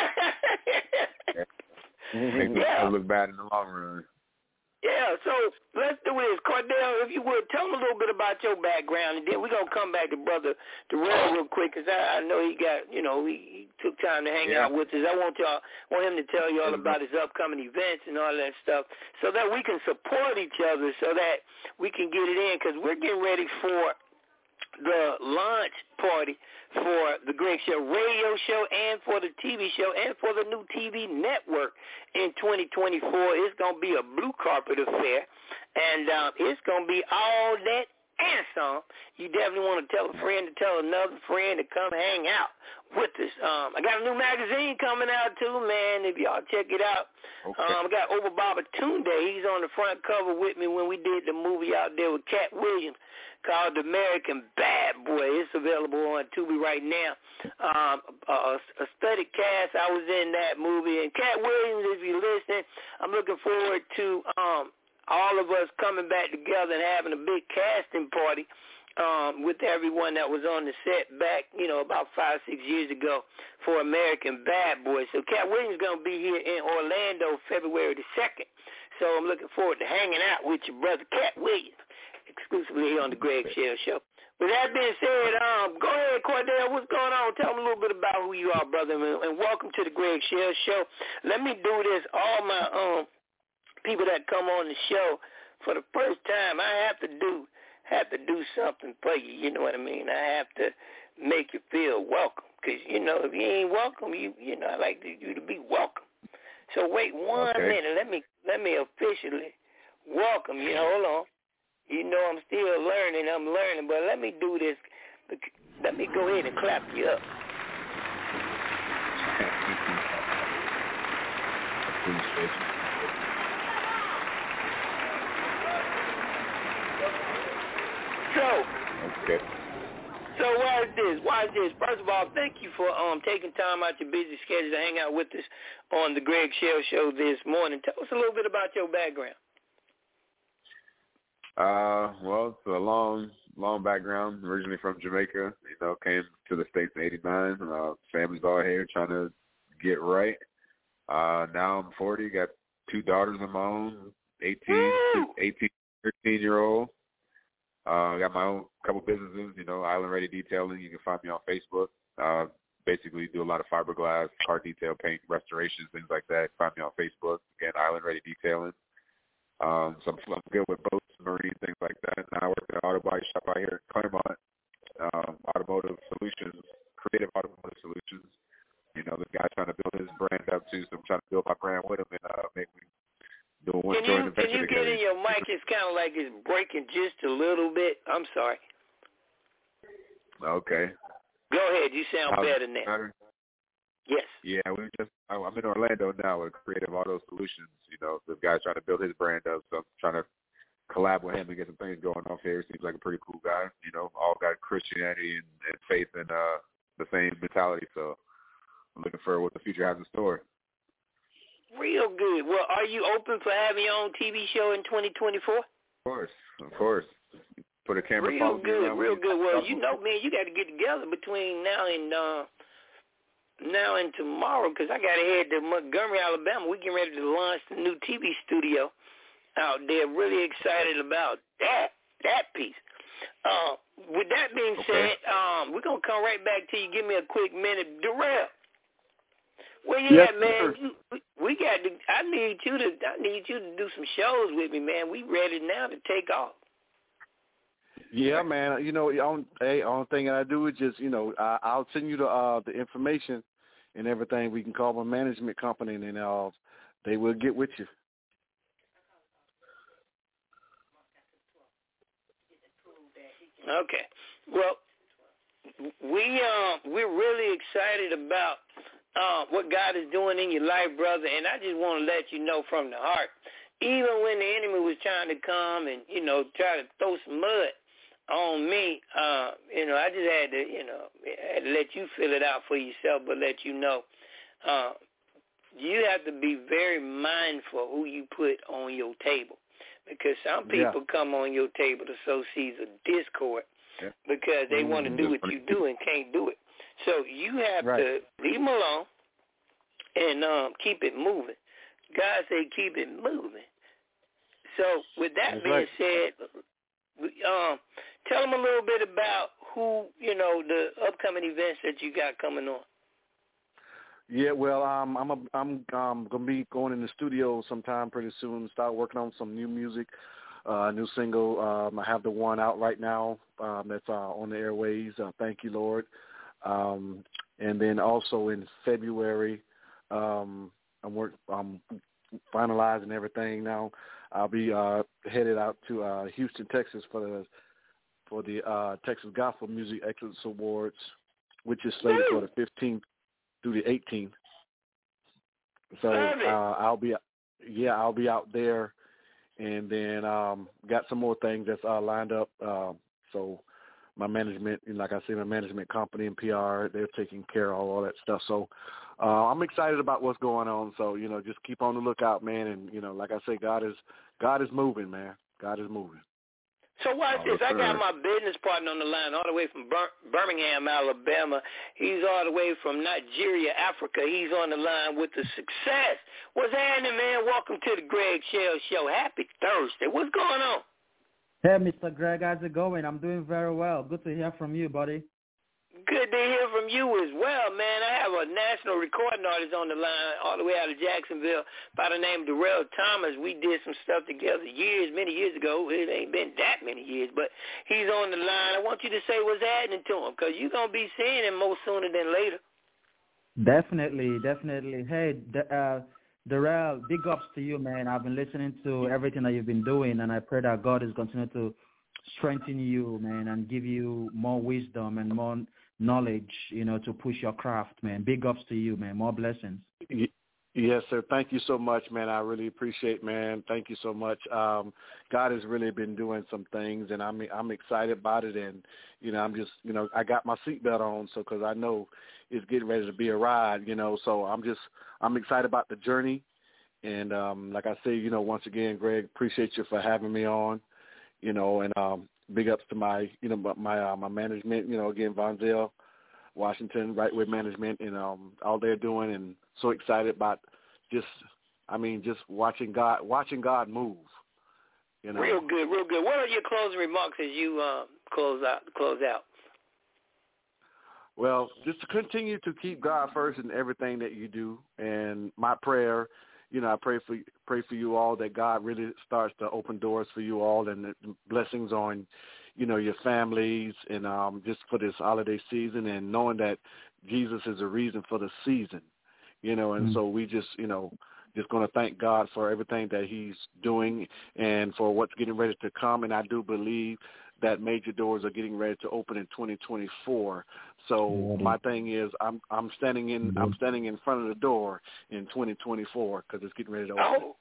Makes Yeah. it look bad in the long run. Yeah, so let's do this. Cordell, if you would, tell them a little bit about your background, and then we're going to come back to Brother Darrell real quick, because I, I know he got, you know, he, he took time to hang Yeah. out with us. I want y'all, want him to tell you all Mhm. about his upcoming events and all that stuff, so that we can support each other, so that we can get it in, because we're getting ready for the launch party for the Greg Show radio show and for the T V show and for the new T V network in twenty twenty-four. It's going to be a blue carpet affair, and um, it's going to be all that and some, you definitely want to tell a friend to tell another friend to come hang out with us. Um, I got a new magazine coming out too, man. If y'all check it out, okay. um, I got Oba Babatunde. He's on the front cover with me when we did the movie out there with Cat Williams called The American Bad Boy. It's available on Tubi right now. Um, a, a study cast. I was in that movie, and Cat Williams, if you're listening, I'm looking forward to um, all of us coming back together and having a big casting party. Um, with everyone that was on the set back, you know, about five, six years ago for American Bad Boy. So Cat Williams is going to be here in Orlando February the second. So I'm looking forward to hanging out with your brother Cat Williams, exclusively here on the Greg Shell Show. With that being said, um, go ahead, Cordell. What's going on? Tell me a little bit about who you are, brother, and, and welcome to the Greg Shell Show. Let me do this. All my um people that come on the show for the first time, I have to do have to do something for you, you know what I mean? I have to make you feel welcome, because, you know, if you ain't welcome, you you know, I like to, you to be welcome. So wait one okay. minute. Let me let me officially welcome you. Hold on. You know I'm still learning. I'm learning, but let me do this. Let me go ahead and clap you up. Appreciate you. So, okay. so watch this, watch this. First of all, thank you for um taking time out your busy schedule to hang out with us on the Greg Shell Show this morning. Tell us a little bit about your background. Uh, well, it's a long, long background. Originally from Jamaica, you know, came to the States in eighty-nine. Uh, family's all here trying to get right. Uh, now I'm forty, got two daughters of my own, eighteen, eighteen, thirteen-year-old. Uh, I got my own couple businesses, you know, Island Ready Detailing. You can find me on Facebook. Uh, basically do a lot of fiberglass, car detail, paint, restorations, things like that. Find me on Facebook. Again, Island Ready Detailing. Um, so I'm, I'm good with boats, marine, things like that. Now I work at an auto body shop out here in Claremont, um, Automotive Solutions, Creative Automotive Solutions. You know, this guy's trying to build his brand up too, so I'm trying to build my brand with him and uh, make me do one Can you, can you get in your mic? It's kind of like it's breaking just a little bit. I'm sorry. Okay. Go ahead. You sound How's better now. Better? Yes. Yeah, we just. I'm in Orlando now with Creative Auto Solutions. You know, this guy's trying to build his brand up, so I'm trying to collab with him and get some things going off here. Seems like a pretty cool guy. You know, all got Christianity and, and faith and uh, the same mentality. So I'm looking for what the future has in store. Real good. Well, are you open for having your own T V show in twenty twenty-four? Of course, of course. Put a camera. Real good, real good. Well, you know, man, you got to get together between now and uh, now and tomorrow, because I got to head to Montgomery, Alabama. We're getting ready to launch the new T V studio out there. Really excited about that that piece. Uh, with that being okay. said, um, we're gonna come right back to you. Give me a quick minute, Darrell. Well, yeah, yes, man. You, we, we got to. I need you to. I need you to do some shows with me, man. We ready now to take off. Yeah, man. You know, on, hey, only thing I do is just, you know, I, I'll send you the uh, the information and everything. We can call my management company, and then uh, they will get with you. Okay. Well, we uh, we're really excited about uh, what God is doing in your life, brother. And I just want to let you know from the heart, even when the enemy was trying to come and, you know, try to throw some mud on me, uh, you know, I just had to, you know, had to let you fill it out for yourself, but let you know, uh, you have to be very mindful who you put on your table, because some people yeah. come on your table to sow seeds of discord yeah. because they mm-hmm. want to do what you do and can't do it. So you have right. to leave them alone and um, keep it moving. God said keep it moving. So with that That's being right. said, um, tell them a little bit about who, you know, the upcoming events that you got coming on. Yeah, well, um, I'm a, I'm um, gonna be going in the studio sometime pretty soon. Start working on some new music, uh, new single. Um, I have the one out right now um, that's uh, on the airways. Uh, Thank You, Lord. Um, and then also in February, um, I'm work, I'm finalizing everything now. I'll be uh, headed out to uh, Houston, Texas for the for the uh, Texas Gospel Music Excellence Awards, which is slated for the fifteenth through the eighteenth. So uh, I'll be, yeah, I'll be out there, and then um, got some more things that's uh, lined up. Uh, so my management, like I say, my management company and P R, they're taking care of all, all that stuff. So uh, I'm excited about what's going on. So you know, just keep on the lookout, man. And you know, like I say, God is God is moving, man. God is moving. So watch this. I got my business partner on the line all the way from Bir- Birmingham, Alabama. He's all the way from Nigeria, Africa. He's on the line with the success. What's happening, man? Welcome to the Greg Shell Show. Happy Thursday. What's going on? Hey, Mister Greg. How's it going? I'm doing very well. Good to hear from you, buddy. Good to hear from you as well, man. I have a national recording artist on the line all the way out of Jacksonville by the name of Darrell Thomas. We did some stuff together years, many years ago. It ain't been that many years, but he's on the line. I want you to say what's happening to him because you're going to be seeing him more sooner than later. Definitely, definitely. Hey, uh, Darrell, big ups to you, man. I've been listening to everything that you've been doing, and I pray that God is continuing to strengthen you, man, and give you more wisdom and more knowledge, you know, to push your craft, man. Big ups to you, man. More blessings. Yes, sir. Thank you so much, man. I really appreciate it, man. Thank you so much. Um, God has really been doing some things, and I'm I'm excited about it. And you know, I'm just, you know, I got my seatbelt on, so because I know it's getting ready to be a ride, you know. So I'm just I'm excited about the journey. And um, like I say, you know, once again, Greg, appreciate you for having me on. You know, and um, big ups to my, you know, my uh, my management, you know, again, Vonzell, Washington, Right Way Management, and um, all they're doing, and so excited about just, I mean, just watching God, watching God move. You know, real good, real good. What are your closing remarks as you uh, close out? Close out. Well, just to continue to keep God first in everything that you do, and my prayer. You know, I pray for pray for you all that God really starts to open doors for you all and the blessings on, you know, your families and um, just for this holiday season and knowing that Jesus is a reason for the season, you know, and mm-hmm. so we just, you know, just going to thank God for everything that he's doing and for what's getting ready to come. And I do believe that major doors are getting ready to open in twenty twenty-four. So my thing is, I'm I'm standing in I'm standing in front of the door in twenty twenty-four because it's getting ready to open. Oh,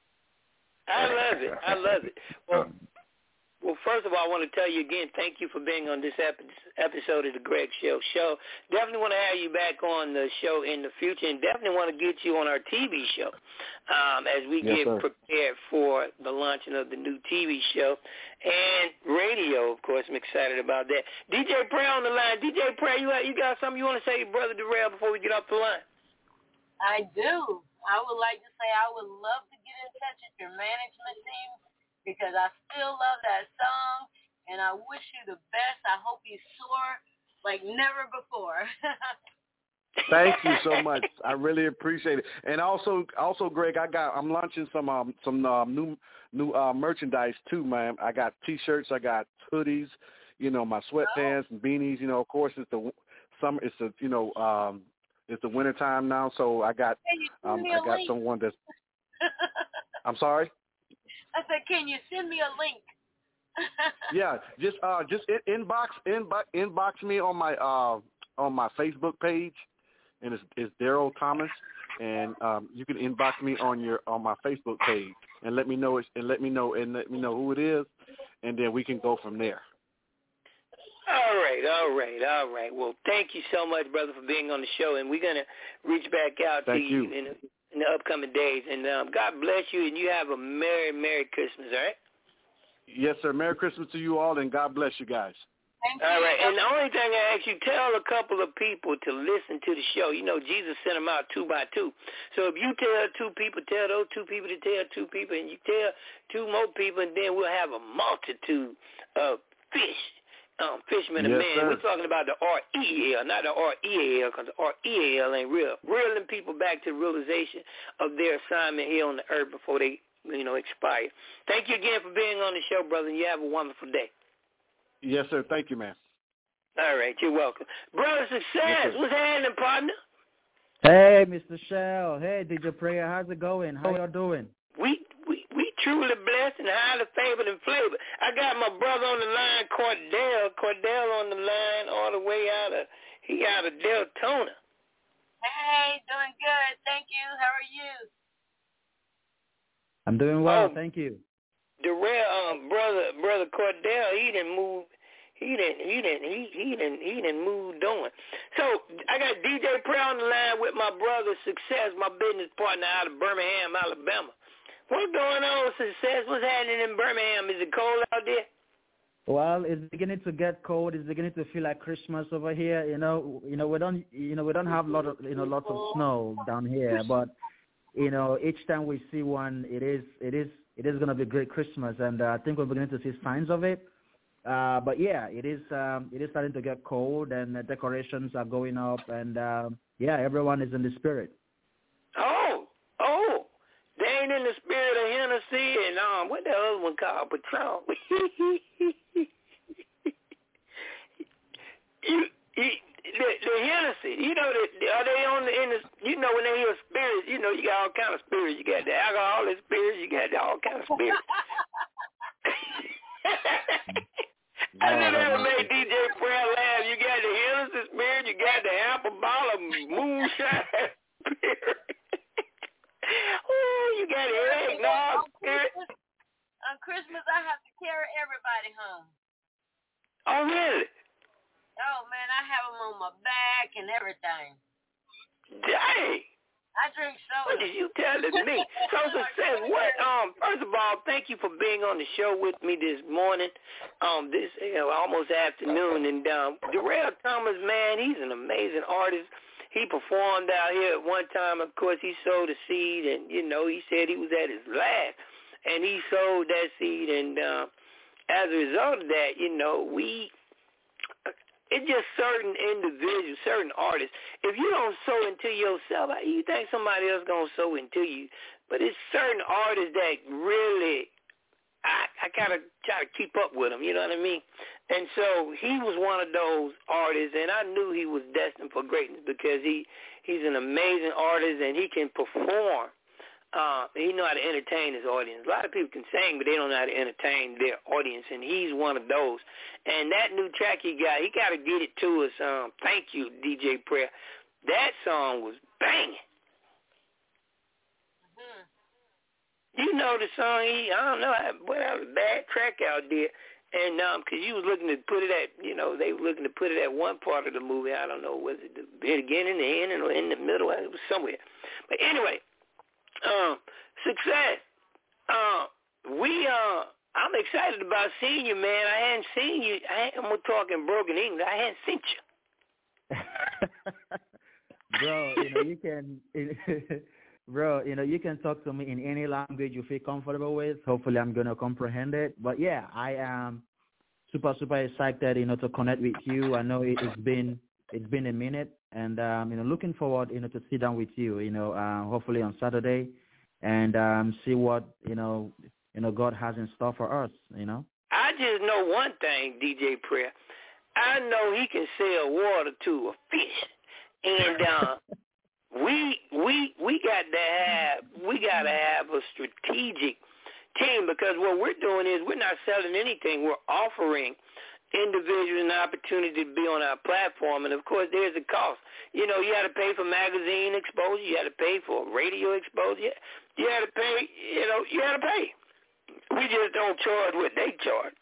I love it. I love it. Well, well, first of all, I want to tell you again, thank you for being on this episode of the Greg Shell Show. Definitely want to have you back on the show in the future, and definitely want to get you on our T V show um, as we yes, get sir. prepared for the launching of the new T V show and radio. Of course, I'm excited about that. D J Prayer on the line. D J Prayer, you you got something you want to say, Brother Darrell, before we get off the line? I do. I would like to say I would love to get in touch with your management team, because I still love that song, and I wish you the best. I hope you soar like never before. Thank you so much. I really appreciate it. And also, also, Greg, I got I'm launching some um, some um, new new uh, merchandise too, man. I got T-shirts, I got hoodies, you know, my sweatpants and beanies. You know, of course, it's the summer. It's the you know, um, it's the winter time now, so I got um, I got link? someone that's. I'm sorry. I said, can you send me a link? yeah, just uh, just in, inbox inbox inbox me on my uh on my Facebook page, and it's, it's Darrell Thomas, and um, you can inbox me on your on my Facebook page and let me know it and let me know and let me know who it is, and then we can go from there. All right, all right, all right. Well, thank you so much, brother, for being on the show, and we're gonna reach back out thank to you, you. in, in the upcoming days. And um, God bless you, and you have a merry, merry Christmas. All right. Yes, sir. Merry Christmas to you all, and God bless you guys. Thank all you. right, and the only thing I ask you, tell a couple of people to listen to the show. You know, Jesus sent them out two by two. So if you tell two people, tell those two people to tell two people, and you tell two more people, and then we'll have a multitude of fish. Um, fishermen and yes, men. Sir. We're talking about the R E A L, not the R E A L, because the R E A L ain't real. Reeling people back to the realization of their assignment here on the earth before they, you know, expire. Thank you again for being on the show, brother, and you have a wonderful day. Yes, sir. Thank you, man. All right, you're welcome. Brother Success, yes, what's happening, partner? Hey, Mister Shell. Hey, D J Prayer, how's it going? How y'all doing? We we we truly blessed and highly favored and flavored. I got my brother on the line, Cordell. Cordell on the line all the way out of, he out of Deltona. Hey, doing good. Thank you. How are you? I'm doing well. Oh, Thank you. Darrell, um, brother, brother Cordell, he didn't move. He didn't. He didn't. He he didn't. He didn't move on. So I got D J Prayer on the line with my brother Success, my business partner out of Birmingham, Alabama. What's going on, Success? What's happening in Birmingham? Is it cold out there? Well, it's beginning to get cold. It's beginning to feel like Christmas over here. You know, you know we don't, you know, we don't have a lot of, you know, lots of snow down here. But you know, each time we see one, it is, it is, it is going to be a great Christmas, and uh, I think we're beginning to see signs of it. Uh, but yeah, it is, um, it is starting to get cold, and the decorations are going up, and uh, yeah, everyone is in the spirit. Oh, oh. They ain't in the spirit of Hennessy and um, what the other one called Patron. you, you, the, the Hennessy, you know, the, are they on the in the? You know, when they hear spirits, you know, you got all kind of spirits. You got the alcoholic spirits. You got all kind of spirits. I just had to make D J Prayer laugh. You got the Hennessy spirit. You got the apple ball of moonshine spirit. Oh, you got an eggnog spirit. On Christmas, I have to carry everybody home. Oh, really? Oh, man, I have them on my back and everything. Dang. I drink soda. What did you telling me? So, Success, what, um, first of all, thank you for being on the show with me this morning, um, this, you know, almost afternoon. And um, Darrell Thomas, man, he's an amazing artist. He performed out here at one time. Of course, he sowed a seed, and, you know, he said he was at his last, and he sowed that seed. And uh, as a result of that, you know, we, it's just certain individuals, certain artists. If you don't sow into yourself, you think somebody else going to sow into you. But it's certain artists that really, I, I kind of try to keep up with them, you know what I mean? And so he was one of those artists, and I knew he was destined for greatness because he, he's an amazing artist, and he can perform. Uh, he know how to entertain his audience. A lot of people can sing, but they don't know how to entertain their audience, and he's one of those. And that new track he got, he got to get it to us. Um, thank you, D J Prayer. That song was banging. Mm-hmm. You know the song, he, I don't know, but that was a bad track out there. And um, cause you was looking to put it at, you know, they were looking to put it at one part of the movie. I don't know, was it the beginning, the end, or in the middle? It was somewhere. But anyway, um, Success. Uh, we, uh, I'm excited about seeing you, man. I hadn't seen you. I I'm talking broken English. I hadn't seen you. Bro, you know you can. Bro, you know, you can talk to me in any language you feel comfortable with. Hopefully I'm going to comprehend it. But, yeah, I am super, super excited, you know, to connect with you. I know it, it's been it's been a minute. And, um, you know, looking forward, you know, to sit down with you, you know, uh, hopefully on Saturday and um, see what, you know, you know, God has in store for us, you know. I just know one thing, D J Prayer. I know he can sell water to a fish. And, uh, We we we got to have we got to have a strategic team because what we're doing is we're not selling anything. We're offering individuals an opportunity to be on our platform, and of course there's a cost. You know, you got to pay for magazine exposure. You got to pay for radio exposure. You got to pay. You know, you got to pay. We just don't charge what they charge.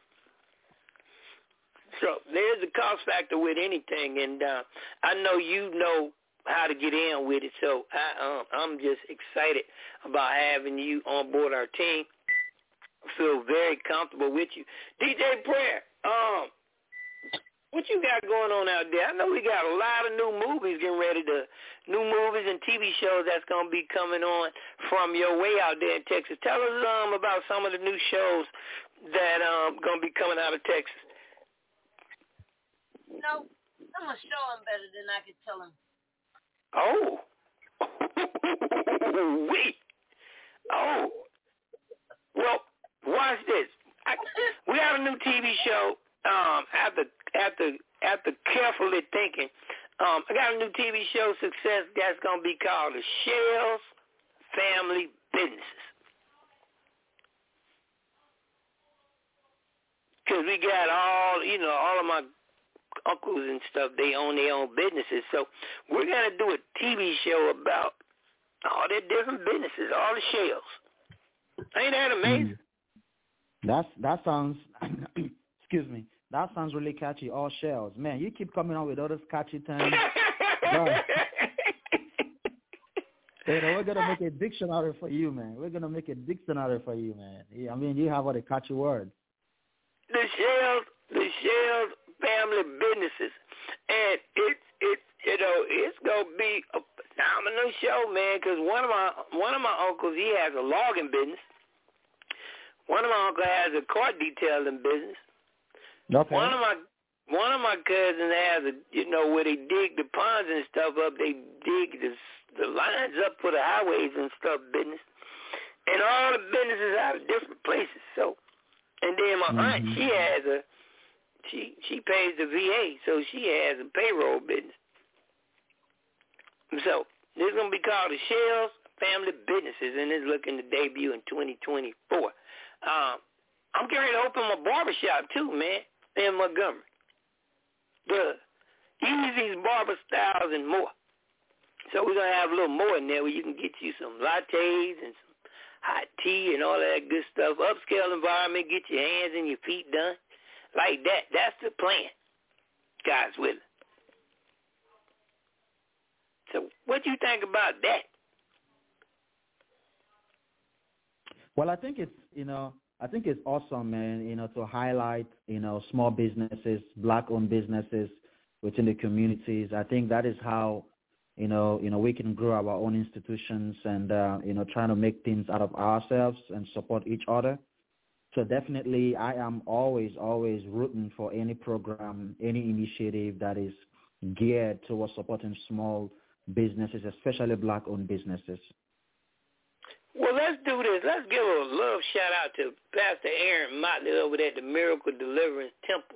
So there's a cost factor with anything, and uh, I know you know how to get in with it. So I, um, I'm just excited about having you on board our team. I feel very comfortable with you. D J Prayer, um, what you got going on out there? I know we got a lot of new movies getting ready to, new movies and T V shows that's going to be coming on from your way out there in Texas. Tell us um, about some of the new shows that um going to be coming out of Texas. You know, I'm going to show him better than I could tell him. Oh, wait. Oh, well, watch this. I, we have a new T V show. Um, after after after carefully thinking, um, I got a new T V show success that's gonna be called The Shells Family Businesses. because we got all, you know, all of my uncles and stuff, they own their own businesses. So we're going to do a T V show about all their different businesses, all the shells. Ain't that amazing? That's, that sounds, excuse me, that sounds really catchy, all shells. Man, you keep coming out with all those catchy terms. You know, we're going to make a dictionary for you, man. We're going to make a dictionary for you, man. I mean, you have all the catchy words. The Shells, the Shells family businesses. And it's, it's you know, it's going to be a phenomenal show, man, because one of my one of my uncles, he has a logging business. One of my uncles has a car detailing business. Okay. One of my one of my cousins has a, you know, where they dig the ponds and stuff up, they dig the the lines up for the highways and stuff business. And all the businesses out of different places. So, and then my mm-hmm. aunt, she has a, she she pays the V A, so she has a payroll business. So, this is going to be called the Shells Family Businesses, and it's looking to debut in twenty twenty-four. Um, I'm getting ready to open my barbershop, too, man, in Montgomery. The Easy's Barber Styles and more. So we're going to have a little more in there where you can get you some lattes and some hot tea and all that good stuff. Upscale environment, get your hands and your feet done. Like that. That's the plan. God's willing. So what do you think about that? Well, I think it's, you know, I think it's awesome, man, you know, to highlight, you know, small businesses, black-owned businesses within the communities. I think that is how, you know, you know, we can grow our own institutions and, uh, you know, trying to make things out of ourselves and support each other. So definitely I am always, always rooting for any program, any initiative that is geared towards supporting small businesses, especially black-owned businesses. Well, let's do this. Let's give a love shout-out to Pastor Aaron Motley over there at the Miracle Deliverance Temple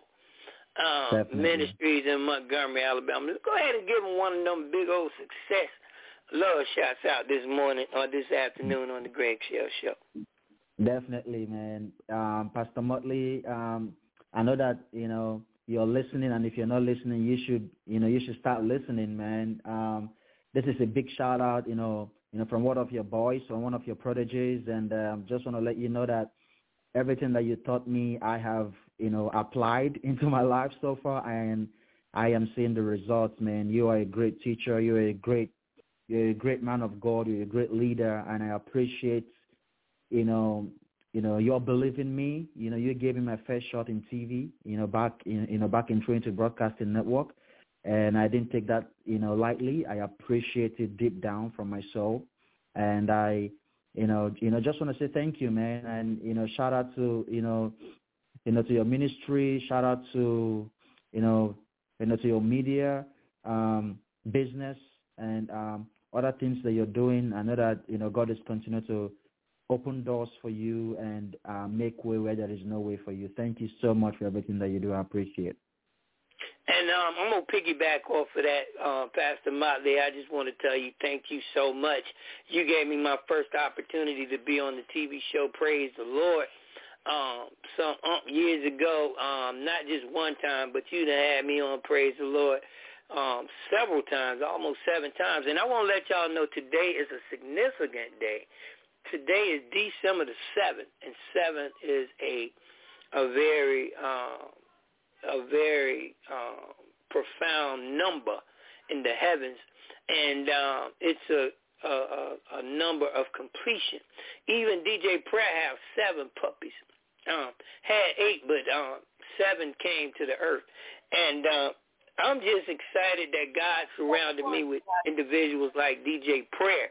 um, Ministries in Montgomery, Alabama. Let's go ahead and give him one of them big old success love shouts out this morning or this afternoon on the Greg Shell Show. Definitely, man. Um, Pastor Motley, um, I know that, you know, you're listening, and if you're not listening, you should, you know, you should start listening, man. Um, this is a big shout-out, you know, you know, from one of your boys, from one of your proteges, and um, just want to let you know that everything that you taught me, I have, you know, applied into my life so far, and I am seeing the results, man. You are a great teacher. You're a great, you're a great man of God. You're a great leader, and I appreciate, you know, you know, your belief in me. You know, you gave me my first shot in T V, you know, back in, you know, back in Trinity Broadcasting Network. And I didn't take that, you know, lightly. I appreciate it deep down from my soul. And I, you know, you know, just want to say thank you, man. And, you know, shout out to, you know, you know, to your ministry. Shout out to, you know, you know, to your media, um, business, and um, other things that you're doing. I know that, you know, God is continuing to open doors for you and uh, make way where there is no way for you. Thank you so much for everything that you do. I appreciate it. And um, I'm going to piggyback off of that, uh, Pastor Motley. I just want to tell you thank you so much. You gave me my first opportunity to be on the T V show Praise the Lord um, some um, years ago, um, not just one time, but you done had me on Praise the Lord um, several times, almost seven times. And I want to let y'all know today is a significant day. Today is December the seventh, and seven is a a very um, a very um, profound number in the heavens, and um, it's a, a, a number of completion. Even D J Pratt has seven puppies. Um, had eight, but um, seven came to the earth. And uh, I'm just excited that God surrounded me with individuals like D J Pratt,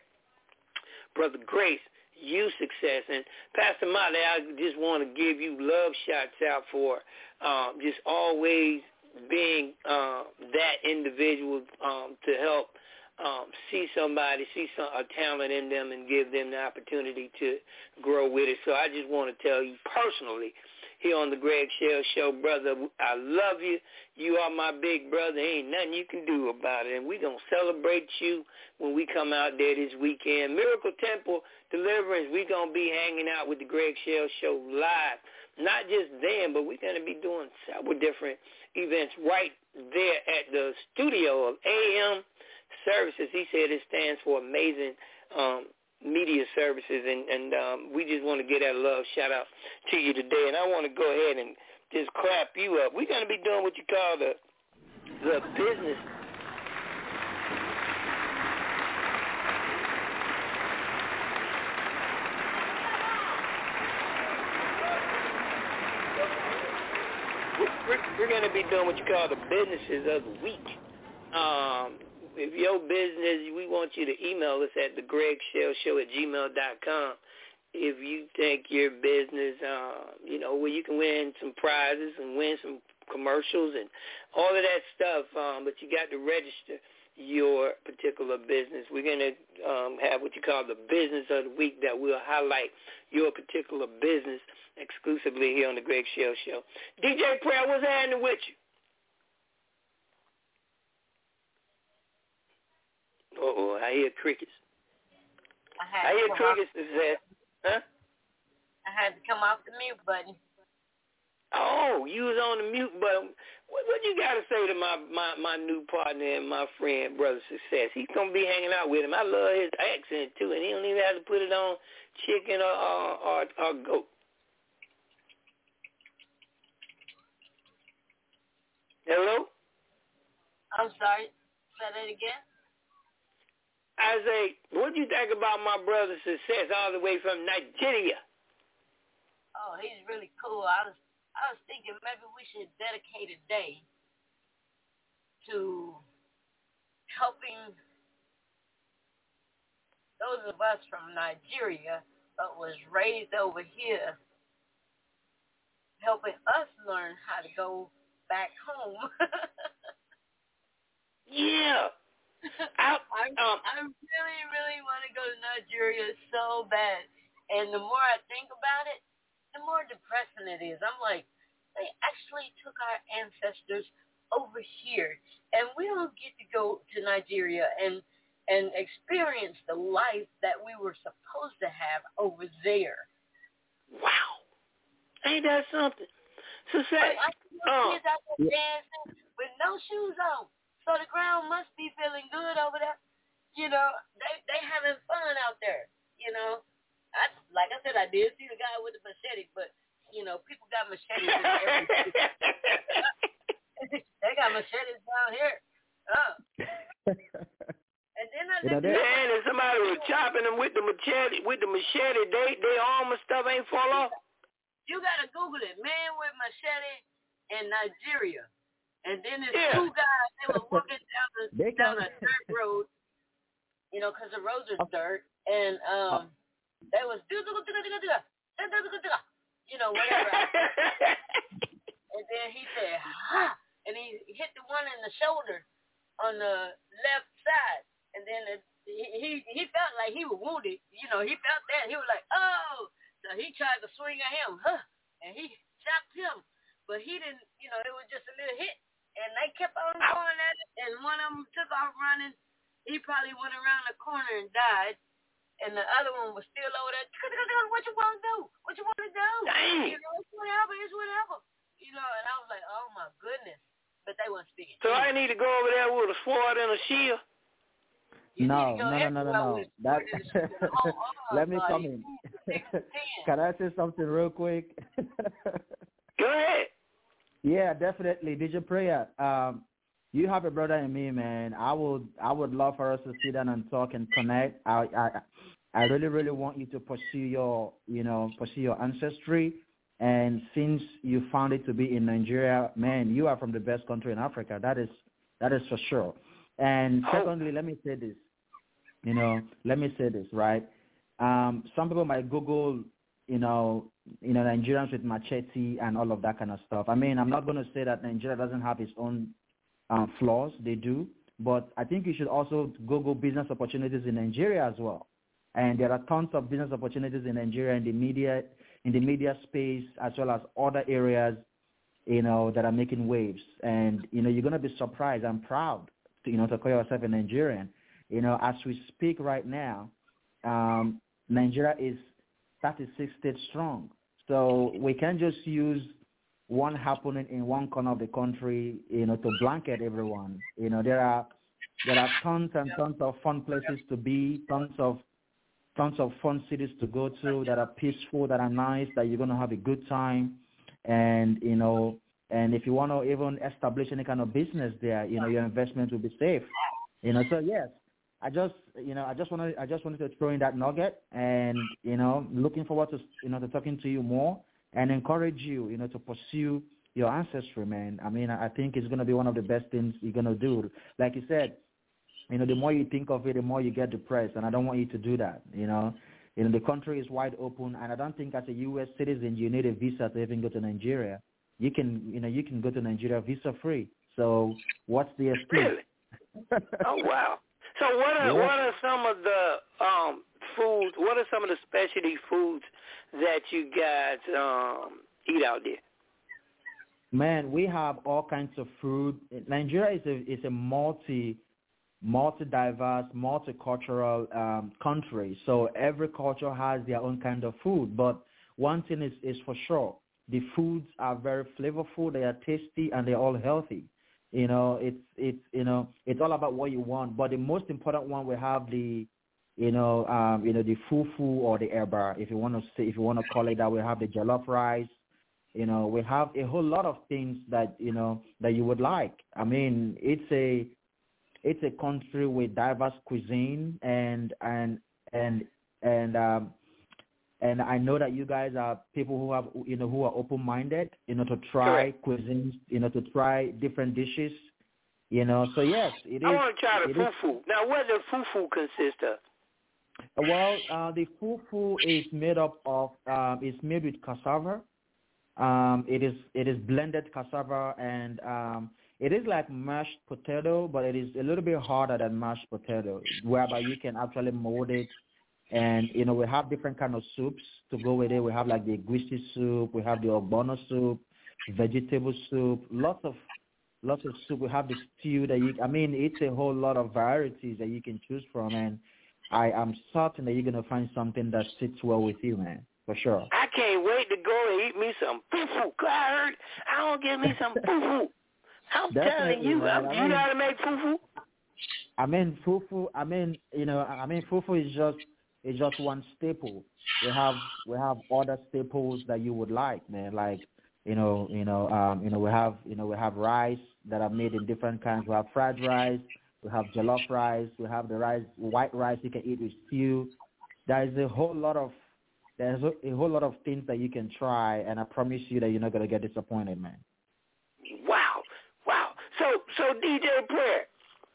Brother Grace, You Success, and Pastor Motley. I just want to give you love shots out for um, just always being uh, that individual um, to help um, see somebody, see some, a talent in them, and give them the opportunity to grow with it. So I just want to tell you personally, here on the Greg Shell Show. Brother, I love you. You are my big brother. Ain't nothing you can do about it. And we're going to celebrate you when we come out there this weekend. Miracle Temple Deliverance, we're going to be hanging out with the Greg Shell Show live. Not just then, but we're going to be doing several different events right there at the studio of A M Services. He said it stands for Amazing um, Media Services, and, and um, we just want to get that love shout out to you today. And I want to go ahead and just clap you up. We're going to be doing what you call the the business. We're, we're going to be doing what you call the businesses of the week. Um, if your business, we want you to email us at the greg shell show at gmail dot com. If you think your business, uh, you know, where you can win some prizes and win some commercials and all of that stuff, um, but you got to register your particular business. We're going to um, have what you call the business of the week that will highlight your particular business exclusively here on the Greg Shell Show. D J Prayer, what's happening with you? Uh-oh, I hear crickets. I, had I hear to crickets. Is that, huh? I had to come off the mute button. Oh, you was on the mute button. What, what you got to say to my, my, my new partner and my friend, Brother Success? He's going to be hanging out with him. I love his accent, too, and he don't even have to put it on chicken or, or, or, or goat. Hello? I'm sorry. Say that again? I say, what do you think about my brother's Success all the way from Nigeria? Oh, he's really cool. I was I was thinking maybe we should dedicate a day to helping those of us from Nigeria but was raised over here, helping us learn how to go back home. Yeah. I, um, I really, really want to go to Nigeria so bad. And the more I think about it, the more depressing it is. I'm like, they actually took our ancestors over here, and we don't get to go to Nigeria and and experience the life that we were supposed to have over there. Wow. Ain't that something? So say, I see um, kids out there dancing with no shoes on. So the ground must be feeling good over there. You know, they they having fun out there. You know, I like I said, I did see the guy with the machete, but you know, people got machetes in every They got machetes down here. Oh. And then I looked man, and somebody was chopping them with the machete. With the machete, they they arm and stuff ain't fall off. You gotta Google it, man with machete in Nigeria. And then there's yeah. two guys, they were walking down the They down can... a dirt road, you know, because the roads are dirt, and um, they was, you know, whatever. And then he said, ha, and he hit the one in the shoulder on the left side, and then it, he, he he felt like he was wounded, you know, he felt that, he was like, oh, so he tried to swing at him, huh, and he chopped him, but he didn't, you know, it was just a little hit. And they kept on going at it, and one of them took off running. He probably went around the corner and died, and the other one was still over there. What you want to do? What you want to do? Dang. You know, it's whatever, it's whatever. You know, and I was like, oh, my goodness. But they weren't speaking. So I need to go over there with a sword and a shield? You no, no, no, no, no, no. That, oh, oh, let me God, come in. Can I say something real quick? Go ahead. Yeah, definitely. D J Prayer, um, you have a brother in me, man. I would, I would love for us to sit down and talk and connect. I, I, I really, really want you to pursue your, you know, pursue your ancestry. And since you found it to be in Nigeria, man, you are from the best country in Africa. That is, that is for sure. And secondly, let me say this. You know, let me say this, right? Um, some people might Google, you know, you know, Nigerians with machete and all of that kind of stuff. I mean, I'm not going to say that Nigeria doesn't have its own um, flaws. They do. But I think you should also Google business opportunities in Nigeria as well. And there are tons of business opportunities in Nigeria, and the media in the media space as well as other areas, you know, that are making waves. And, you know, you're going to be surprised. I'm proud, to, you know, to call yourself a Nigerian. You know, as we speak right now, um, Nigeria is thirty-six states strong. So we can't just use one happening in one corner of the country, you know, to blanket everyone. You know, there are there are tons and tons of fun places to be, tons of tons of fun cities to go to that are peaceful, that are nice, that you're going to have a good time. And, you know, and if you want to even establish any kind of business there, you know, your investment will be safe. You know, so yes, I just, you know, I just wanted, I just wanted to throw in that nugget, and, you know, looking forward to, you know, to talking to you more and encourage you, you know, to pursue your ancestry, man. I mean, I think it's going to be one of the best things you're going to do. Like you said, you know, the more you think of it, the more you get depressed, and I don't want you to do that, you know. You know, the country is wide open, and I don't think as a U S citizen you need a visa to even go to Nigeria. You can, you know, you can go to Nigeria visa-free. So what's the excuse? Really? Oh, wow. So what are, yeah. what are some of the um, foods, what are some of the specialty foods that you guys um, eat out there? Man, we have all kinds of food. Nigeria is a is a multi multi-diverse, multicultural um, country. So every culture has their own kind of food. But one thing is, is for sure, the foods are very flavorful, they are tasty, and they're all healthy. You know, it's it's you know, it's all about what you want. But the most important one, we have the, you know, um, you know, the fufu or the eba, if you want to say, if you want to call it that. We have the jollof rice. You know, we have a whole lot of things that, you know, that you would like. I mean, it's a It's a country with diverse cuisine, and and and and um, and I know that you guys are people who have, you know, who are open-minded, you know, to try Correct. cuisines, you know, to try different dishes, you know. So yes, it is. I want to try the it is- fufu. Now, what does fufu consist of? Well, uh, the fufu is made up of um, it's made with cassava. Um, it is it is blended cassava, and um, it is like mashed potato, but it is a little bit harder than mashed potato, whereby you can actually mold it. And, you know, we have different kind of soups to go with it. We have like the egusi soup, we have the ogbono soup, vegetable soup, lots of lots of soup. We have the stew that you, I mean, it's a whole lot of varieties that you can choose from. And I am certain that you're going to find something that sits well with you, man, for sure. I can't wait to go and eat me some fufu. I heard I don't get me some fufu. I'm Definitely, telling you, man. I'm, I you mean, know how to make fufu? I mean, fufu. I mean, you know, I mean, fufu is just is just one staple. We have we have other staples that you would like, man. Like, you know, you know, um, you know, we have you know we have rice that are made in different kinds. We have fried rice. We have jollof rice. We have the rice, white rice you can eat with stew. There is a whole lot of there's a, a whole lot of things that you can try, and I promise you that you're not gonna get disappointed, man. Wow, wow. So, so D J Prayer.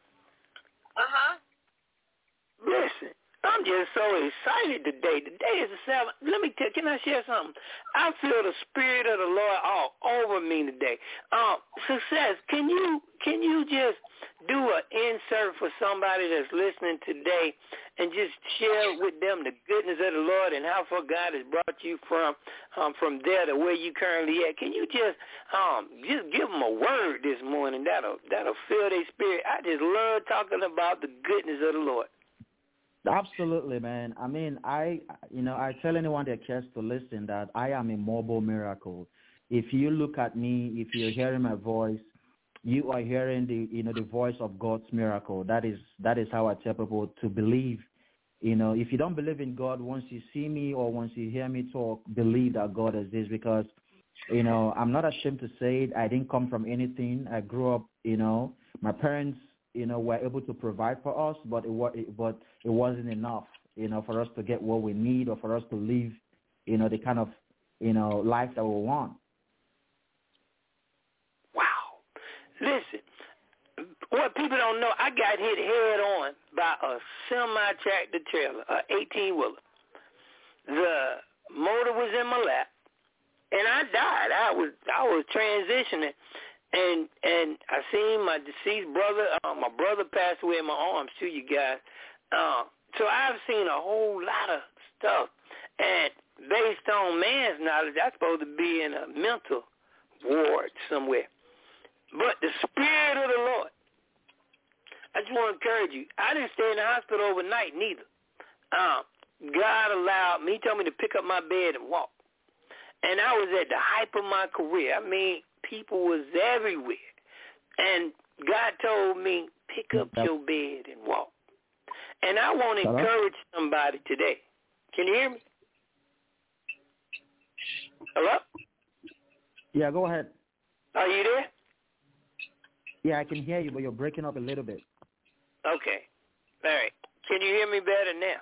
Uh huh. Listen, I'm just so excited today. Today is the seventh. Let me tell. Can I share something? I feel the spirit of the Lord all over me today. Um, Success. Can you can you just do an insert for somebody that's listening today, and just share with them the goodness of the Lord and how far God has brought you from um, from there to where you currently at? Can you just um just give them a word this morning that'll that'll fill their spirit? I just love talking about the goodness of the Lord. Absolutely, man. I mean, I, you know, I tell anyone that cares to listen that I am a mobile miracle. If you look at me, if you're hearing my voice, you are hearing the, you know, the voice of God's miracle. That is, that is how I tell people to believe. You know, if you don't believe in God, once you see me or once you hear me talk, believe that God exists, because, you know, I'm not ashamed to say it. I didn't come from anything. I grew up, you know, my parents, you know, were able to provide for us, but it was, but it wasn't enough, you know, for us to get what we need or for us to live, you know, the kind of, you know, life that we want. Wow. Listen, what people don't know, I got hit head on by a semi-tractor trailer, an eighteen-wheeler. The motor was in my lap, and I died. I was I was transitioning. And and I seen my deceased brother, uh, my brother passed away in my arms too, you guys. Uh, so I've seen a whole lot of stuff. And based on man's knowledge, that's supposed to be in a mental ward somewhere. But the Spirit of the Lord, I just want to encourage you. I didn't stay in the hospital overnight neither. Um, God allowed me, he told me to pick up my bed and walk. And I was at the height of my career. I mean, people was everywhere. And God told me, pick up your bed and walk. And I want to encourage somebody today. Can you hear me? Hello? Yeah, go ahead. Are you there? Yeah, I can hear you, but you're breaking up a little bit. Okay. All right. Can you hear me better now?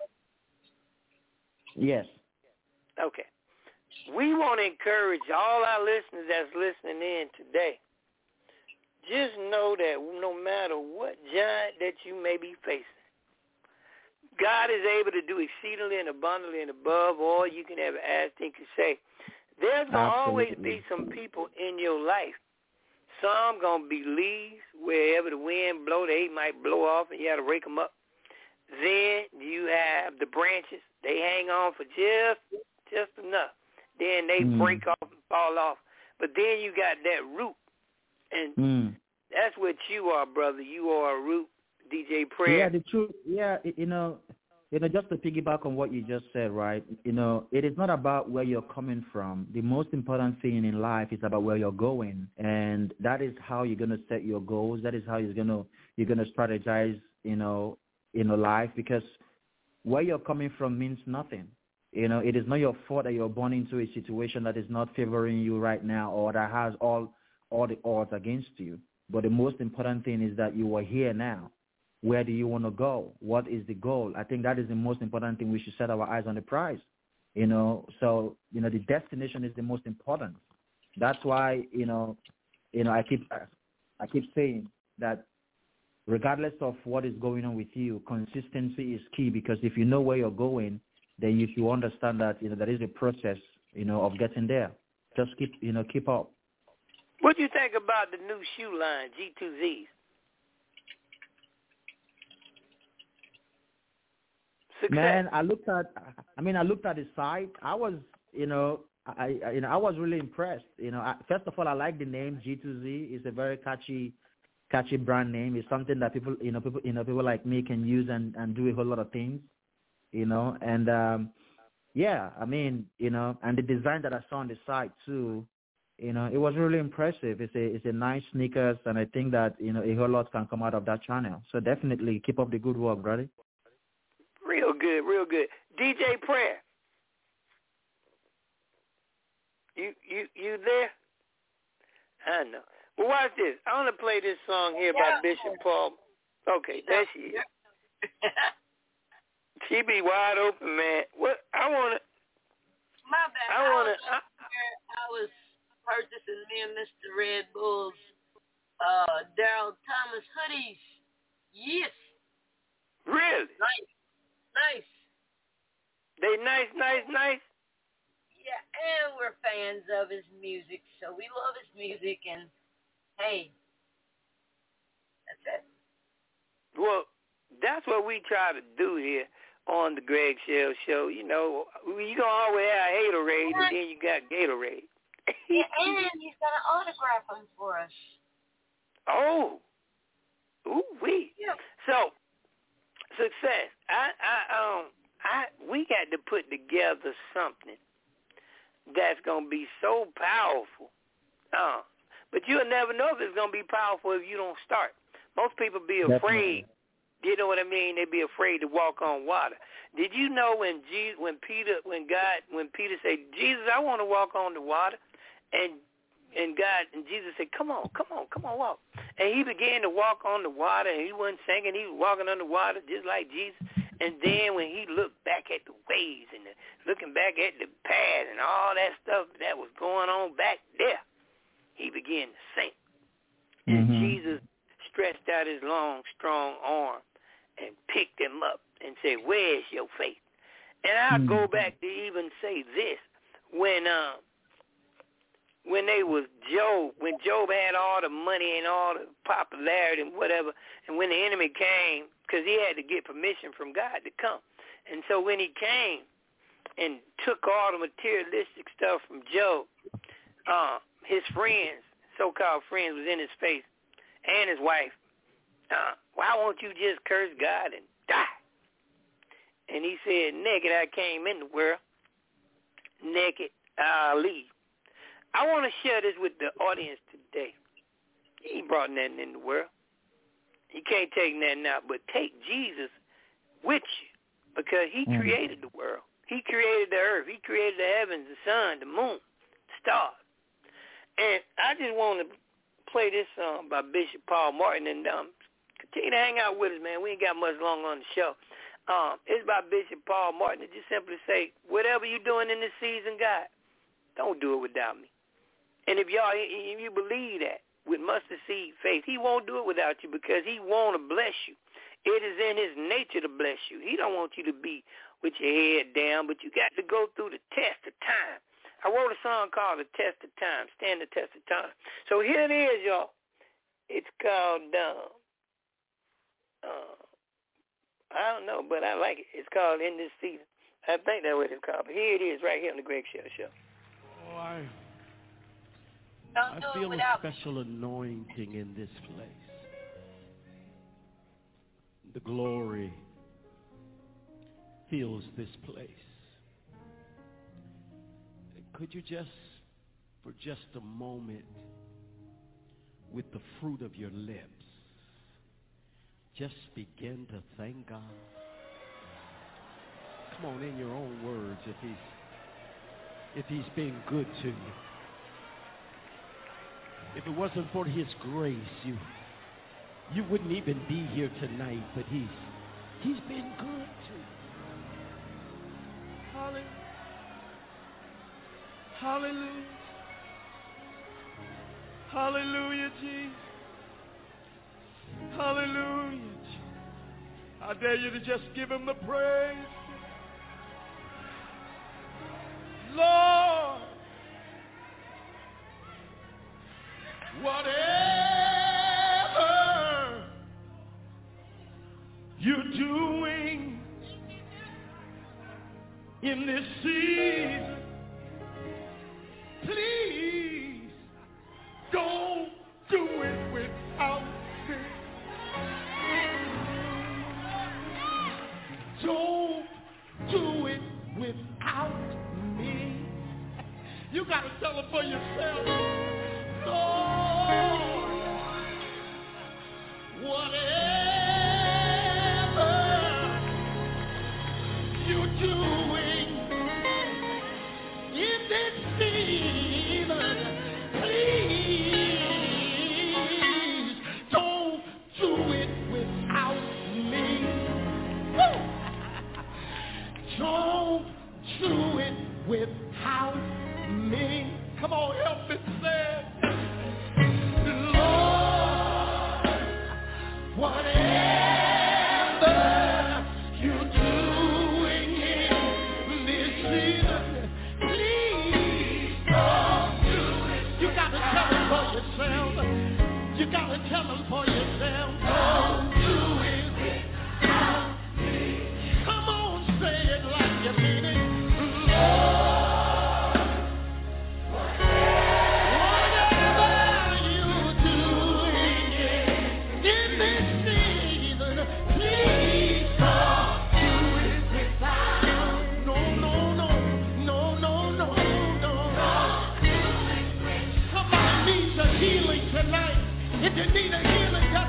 Yes. Okay. We want to encourage all our listeners that's listening in today. Just know that no matter what giant that you may be facing, God is able to do exceedingly and abundantly and above all you can ever ask, think, or say. There's going to always be some people in your life. Some going to be leaves. Wherever the wind blow, they might blow off and you got to rake them up. Then you have the branches. They hang on for just just enough. Then they mm. break off and fall off. But then you got that root. And mm. that's what you are, brother. You are a root, D J Prayer. Yeah, the truth. Yeah, you know, you know, just to piggyback on what you just said, right? You know, it is not about where you're coming from. The most important thing in life is about where you're going, and that is how you're going to set your goals. That is how you're going to you're going to strategize, you know, in your life, because where you're coming from means nothing. You know, it is not your fault that you're born into a situation that is not favoring you right now, or that has all all the odds against you. But the most important thing is that you are here now. Where do you want to go? What is the goal? I think that is the most important thing. We should set our eyes on the prize. You know, so, you know, the destination is the most important. That's why, you know, you know, I keep I keep saying that regardless of what is going on with you, consistency is key, because if you know where you're going, then if you understand that, you know, there is a process, you know, of getting there. Just keep, you know, keep up. What do you think about the new shoe line, G two Z's? Success. Man, I looked at, I mean, I looked at the site. I was, you know, I, I you know, I was really impressed. You know, I, first of all, I like the name G two Z. It's a very catchy, catchy brand name. It's something that people, you know, people, you know, people like me can use and, and do a whole lot of things. You know, and um, yeah, I mean, you know, and the design that I saw on the site too, you know, it was really impressive. It's a it's a nice sneakers, and I think that, you know, a whole lot can come out of that channel. So definitely keep up the good work, brother. Real good, real good. D J Prayer, you you you there? I know. Well, watch this. I want to play this song here by Bishop Paul. Okay, there she is. She be wide open, man. What I wanna. My bad. I wanna. I was, I, I was purchasing me and Mister Red Bull's uh, Daryl Thomas hoodies. Yes. Really? Nice, nice. They nice, nice, nice. Yeah, and we're fans of his music, so we love his music, and hey, that's it. Well, that's what we try to do here on the Greg Shell Show. You know, you gonna always have Haterade, and then you got Gatorade. Yeah, and he's gonna autograph them for us. Oh, ooh wee. Yeah. So, success. I, I, um, I, we got to put together something that's gonna be so powerful. Uh, but you'll never know if it's gonna be powerful if you don't start. Most people be afraid. Definitely. You know what I mean? They be afraid to walk on water. Did you know when Jesus, when Peter, when God, when Peter said, "Jesus, I want to walk on the water," and and God and Jesus said, "Come on, come on, come on, walk." And he began to walk on the water, and he wasn't sinking. He was walking on the water just like Jesus. And then when he looked back at the waves and the, looking back at the path and all that stuff that was going on back there, he began to sink. And mm-hmm. Jesus stretched out his long, strong arm and picked him up and said, "Where's your faith?" And I'll mm-hmm. go back to even say this. When uh, when they was Job, when Job had all the money and all the popularity and whatever, and when the enemy came, because he had to get permission from God to come. And so when he came, and took all the materialistic stuff from Job. Uh, his friends, so-called friends, was in his face, and his wife. Uh, why won't you just curse God and die? And he said, naked I came in the world, naked I'll leave. I want to share this with the audience today. He ain't brought nothing in the world. You can't take nothing out, but take Jesus with you because he mm. created the world. He created the earth. He created the heavens, the sun, the moon, the stars. And I just want to play this song by Bishop Paul Martin, and um, continue to hang out with us, man. We ain't got much longer on the show. Um, it's by Bishop Paul Martin. It just simply say, whatever you're doing in this season, God, don't do it without me. And if y'all, if you believe that with mustard seed faith, he won't do it without you because he want to bless you. It is in his nature to bless you. He don't want you to be with your head down, but you got to go through the test of time. I wrote a song called The Test of Time, Stand the Test of Time. So here it is, y'all. It's called, uh, uh, I don't know, but I like it. It's called In This Season. I think that's what it's called. But here it is right here on the Greg Shell Show. Oh, I, Don't I feel a special anointing in this place. The glory fills this place. Could you just, for just a moment, with the fruit of your lips, just begin to thank God? Come on, in your own words, if he's if he's been good to you. If it wasn't for his grace, you you wouldn't even be here tonight, but he's he's been good to you. Hallelujah. Hallelujah. Hallelujah, Jesus. Hallelujah. I dare you to just give him the praise. Lord, whatever you're doing in this season, please don't do it without me. Don't do it without me. You got to tell them for yourself. Lord, whatever you're doing in this season, please don't do it without me. Woo! Don't do it without me. Come on, help me say it. Lord, whatever you're doing in this season, please don't do it. You got to tell them for yourself. You got to tell them for yourself. Don't do it without me. Come on, say it like you mean it. Lord, if you need a healing,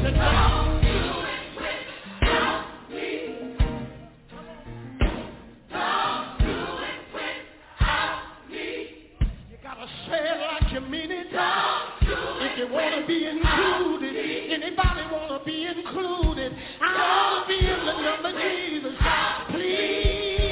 it without me. Don't do it without me. You gotta say it like you mean it. Don't do it. If you wanna be included, anybody wanna be included? I wanna be in the number of Jesus. Please.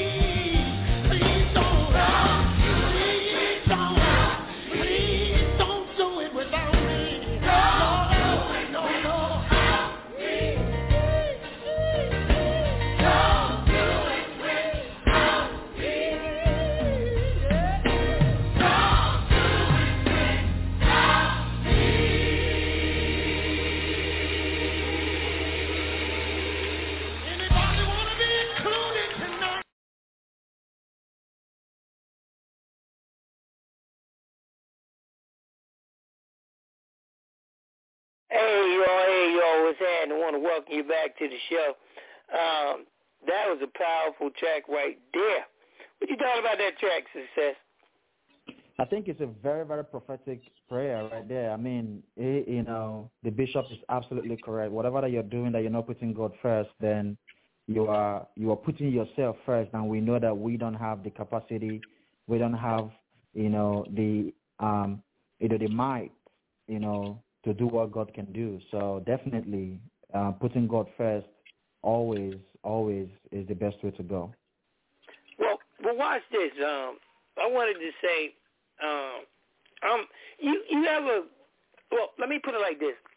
Hey, y'all, hey, y'all, what's happening? I want to welcome you back to the show. Um, that was a powerful track right there. What you thought about that track, Success? I think it's a very, very prophetic prayer right there. I mean, it, you know, the bishop is absolutely correct. Whatever that you're doing that you're not putting God first, then you are you are putting yourself first. And we know that we don't have the capacity, we don't have, you know, the um, you know, the might, you know, to do what God can do. So definitely uh, putting God first always, always is the best way to go. Well, well, watch this. Um, I wanted to say, um, um, you you ever? Well, let me put it like this.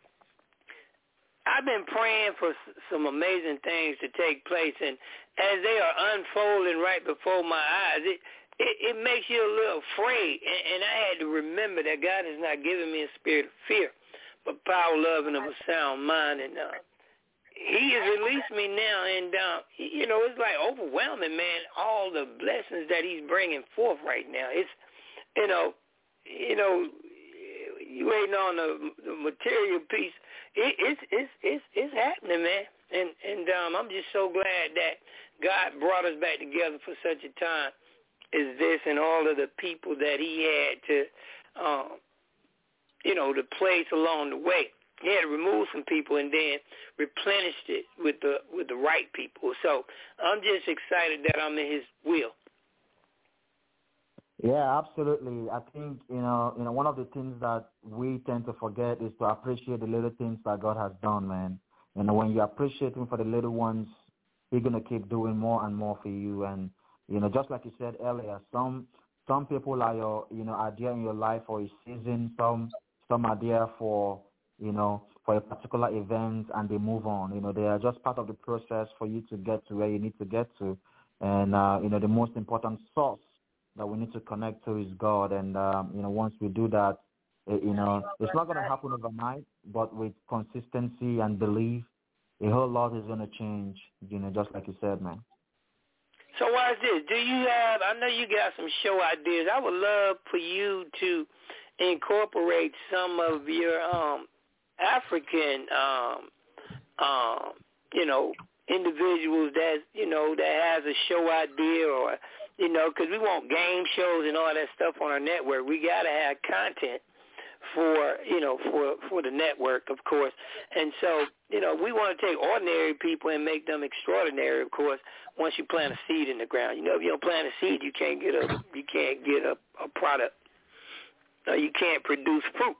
I've been praying for s- some amazing things to take place, and as they are unfolding right before my eyes, it it, it makes you a little afraid. And, and I had to remember that God has not given me a spirit of fear, but power, love, and of a sound mind. And uh, He has released me now, and uh, you know, it's like overwhelming, man. All the blessings that He's bringing forth right now. It's, you know, you know, you waiting on the, the material piece. It, it's it's it's it's happening, man. And and um, I'm just so glad that God brought us back together for such a time as this, and all of the people that He had to, um, you know, to place along the way. He had to remove some people and then replenished it with the with the right people. So I'm just excited that I'm in His will. Yeah, absolutely. I think, you know, you know, one of the things that we tend to forget is to appreciate the little things that God has done, man. You know, when you appreciate Him for the little ones, He's gonna keep doing more and more for you. And you know, just like you said earlier, some some people are your, you know, are there in your life for a season. Some some are there for, you know, for a particular event, and they move on. You know, they are just part of the process for you to get to where you need to get to. And uh, you know, the most important source that we need to connect to is God. And um, you know, once we do that, it, you know, it's not going to happen overnight, but with consistency and belief, a whole lot is going to change. You know, just like you said, man. So watch this. Do you have? I know you got some show ideas. I would love for you to incorporate some of your um, African, um, um, you know, individuals that you know that has a show idea, or you know, because we want game shows and all that stuff on our network. We got to have content for, you know, for for the network, of course. And so, you know, we want to take ordinary people and make them extraordinary, of course, once you plant a seed in the ground. You know, if you don't plant a seed, you can't get a you can't get a, a product. No, you can't produce fruit.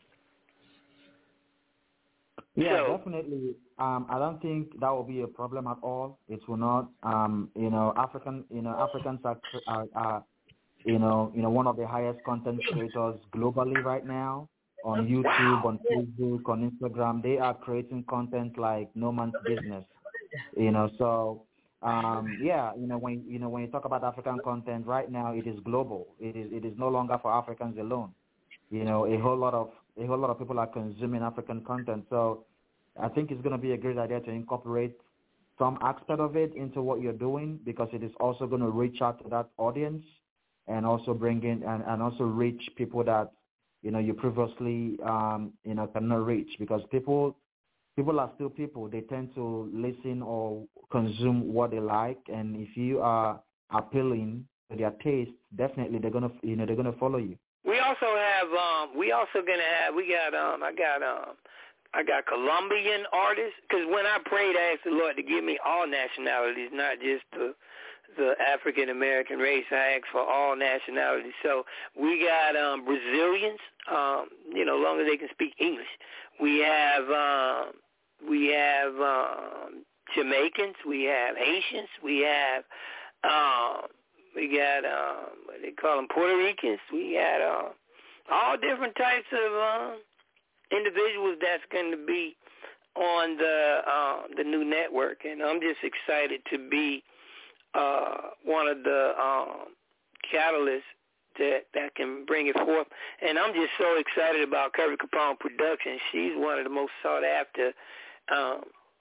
Yeah, so, definitely. Um, I don't think that will be a problem at all. It will not. Um, you know, African, you know, Africans are, are, are, you know, you know, one of the highest content creators globally right now on YouTube, wow. on Facebook, on Instagram. They are creating content like no man's business. You know, so um, yeah, you know, when you know when you talk about African content right now, it is global. It is it is no longer for Africans alone. You know, a whole lot of a whole lot of people are consuming African content. So I think it's going to be a great idea to incorporate some aspect of it into what you're doing, because it is also going to reach out to that audience and also bring in and, and also reach people that, you know, you previously, um, you know, cannot reach, because people people are still people. They tend to listen or consume what they like. And if you are appealing to their taste, definitely they're going to, you know, they're going to follow you. We also have, um, we also going to have, we got, um, I got um, I got Colombian artists, because when I prayed, I asked the Lord to give me all nationalities, not just the the African American race. I asked for all nationalities. So we got um, Brazilians, um, you know, as long as they can speak English. We have um, we have um, Jamaicans. We have Haitians. We have um, we got um, what they call them, Puerto Ricans. We got uh, all different types of um, individuals that's going to be on the uh, the new network, and I'm just excited to be uh, one of the um, catalysts that that can bring it forth. And I'm just so excited about Curry Capone Productions. She's one of the most sought after um,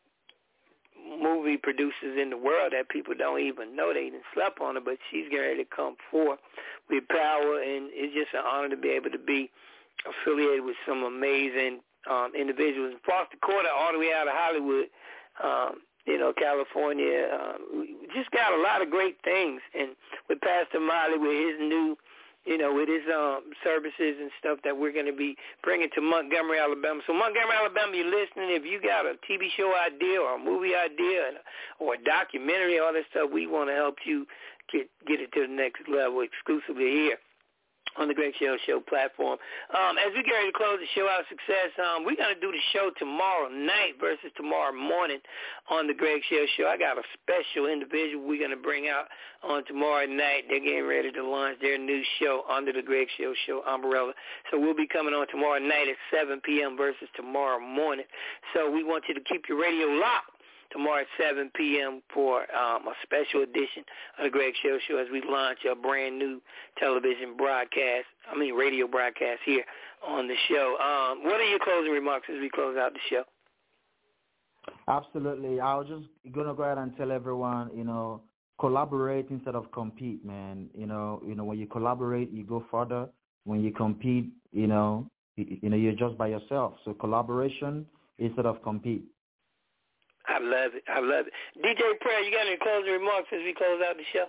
movie producers in the world that people don't even know. They even slept on her, but she's getting ready to come forth with power, and it's just an honor to be able to be affiliated with some amazing um, individuals. Foster Quarter, all the way out of Hollywood, um, you know, California. Um, we just got a lot of great things. And with Pastor Miley, with his new, you know, with his um, services and stuff that we're going to be bringing to Montgomery, Alabama. So Montgomery, Alabama, you're listening. If you got a T V show idea or a movie idea or a documentary, all that stuff, we want to help you get get it to the next level exclusively here on the Greg Shell Show platform. Um, as we get ready to close the show out of success, um, we're going to do the show tomorrow night versus tomorrow morning on the Greg Shell Show. I got a special individual we're going to bring out on tomorrow night. They're getting ready to launch their new show under the Greg Shell Show umbrella. So we'll be coming on tomorrow night at seven p.m. versus tomorrow morning. So we want you to keep your radio locked tomorrow at seven p.m. for um, a special edition of the Greg Shell Show as we launch a brand new television broadcast, I mean radio broadcast here on the show. Um, what are your closing remarks as we close out the show? Absolutely. I was just going to go ahead and tell everyone, you know, collaborate instead of compete, man. You know, you know, when you collaborate, you go further. When you compete, you know, you, you know, you're just by yourself. So collaboration instead of compete. I love it. I love it. D J Prayer, you got any closing remarks as we close out the show?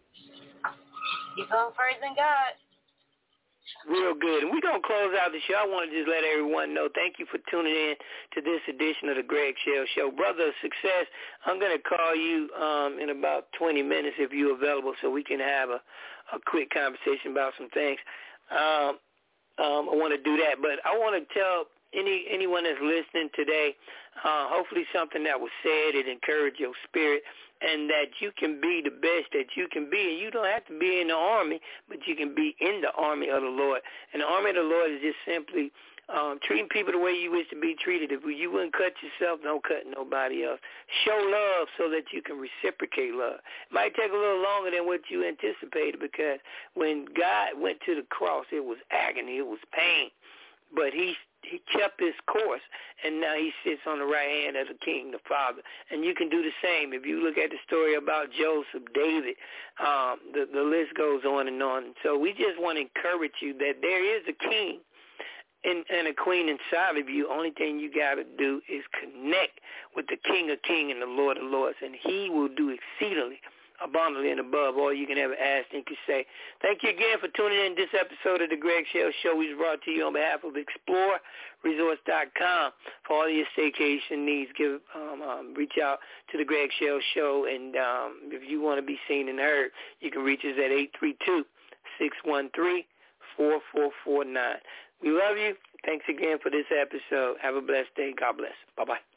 Keep on praising God. Real good. And we're going to close out the show. I want to just let everyone know, thank you for tuning in to this edition of the Greg Shell Show. Brother of Success, I'm going to call you um, in about twenty minutes if you're available so we can have a, a quick conversation about some things. Um, um, I want to do that. But I want to tell Any anyone that's listening today, uh, hopefully something that was said, it encouraged your spirit, and that you can be the best that you can be. And you don't have to be in the army, but you can be in the army of the Lord. And the army of the Lord is just simply um, treating people the way you wish to be treated. If you wouldn't cut yourself, don't cut nobody else. Show love so that you can reciprocate love. It might take a little longer than what you anticipated, because when God went to the cross, it was agony, it was pain. But he he kept his course, and now he sits on the right hand of the King, the Father. And you can do the same. If you look at the story about Joseph, David, um, the, the list goes on and on. So we just want to encourage you that there is a king and, and a queen inside of you. Only thing you got to do is connect with the King of Kings and the Lord of Lords, and he will do exceedingly abundantly and above all you can ever ask and could say. Thank you again for tuning in this episode of the Greg Shell Show. We brought to you on behalf of explore resorts dot com. For all your staycation needs, give um, um, reach out to the Greg Shell Show, and um, if you want to be seen and heard, you can reach us at eight three two, six one three, four four four nine. We love you. Thanks again for this episode. Have a blessed day. God bless. Bye-bye.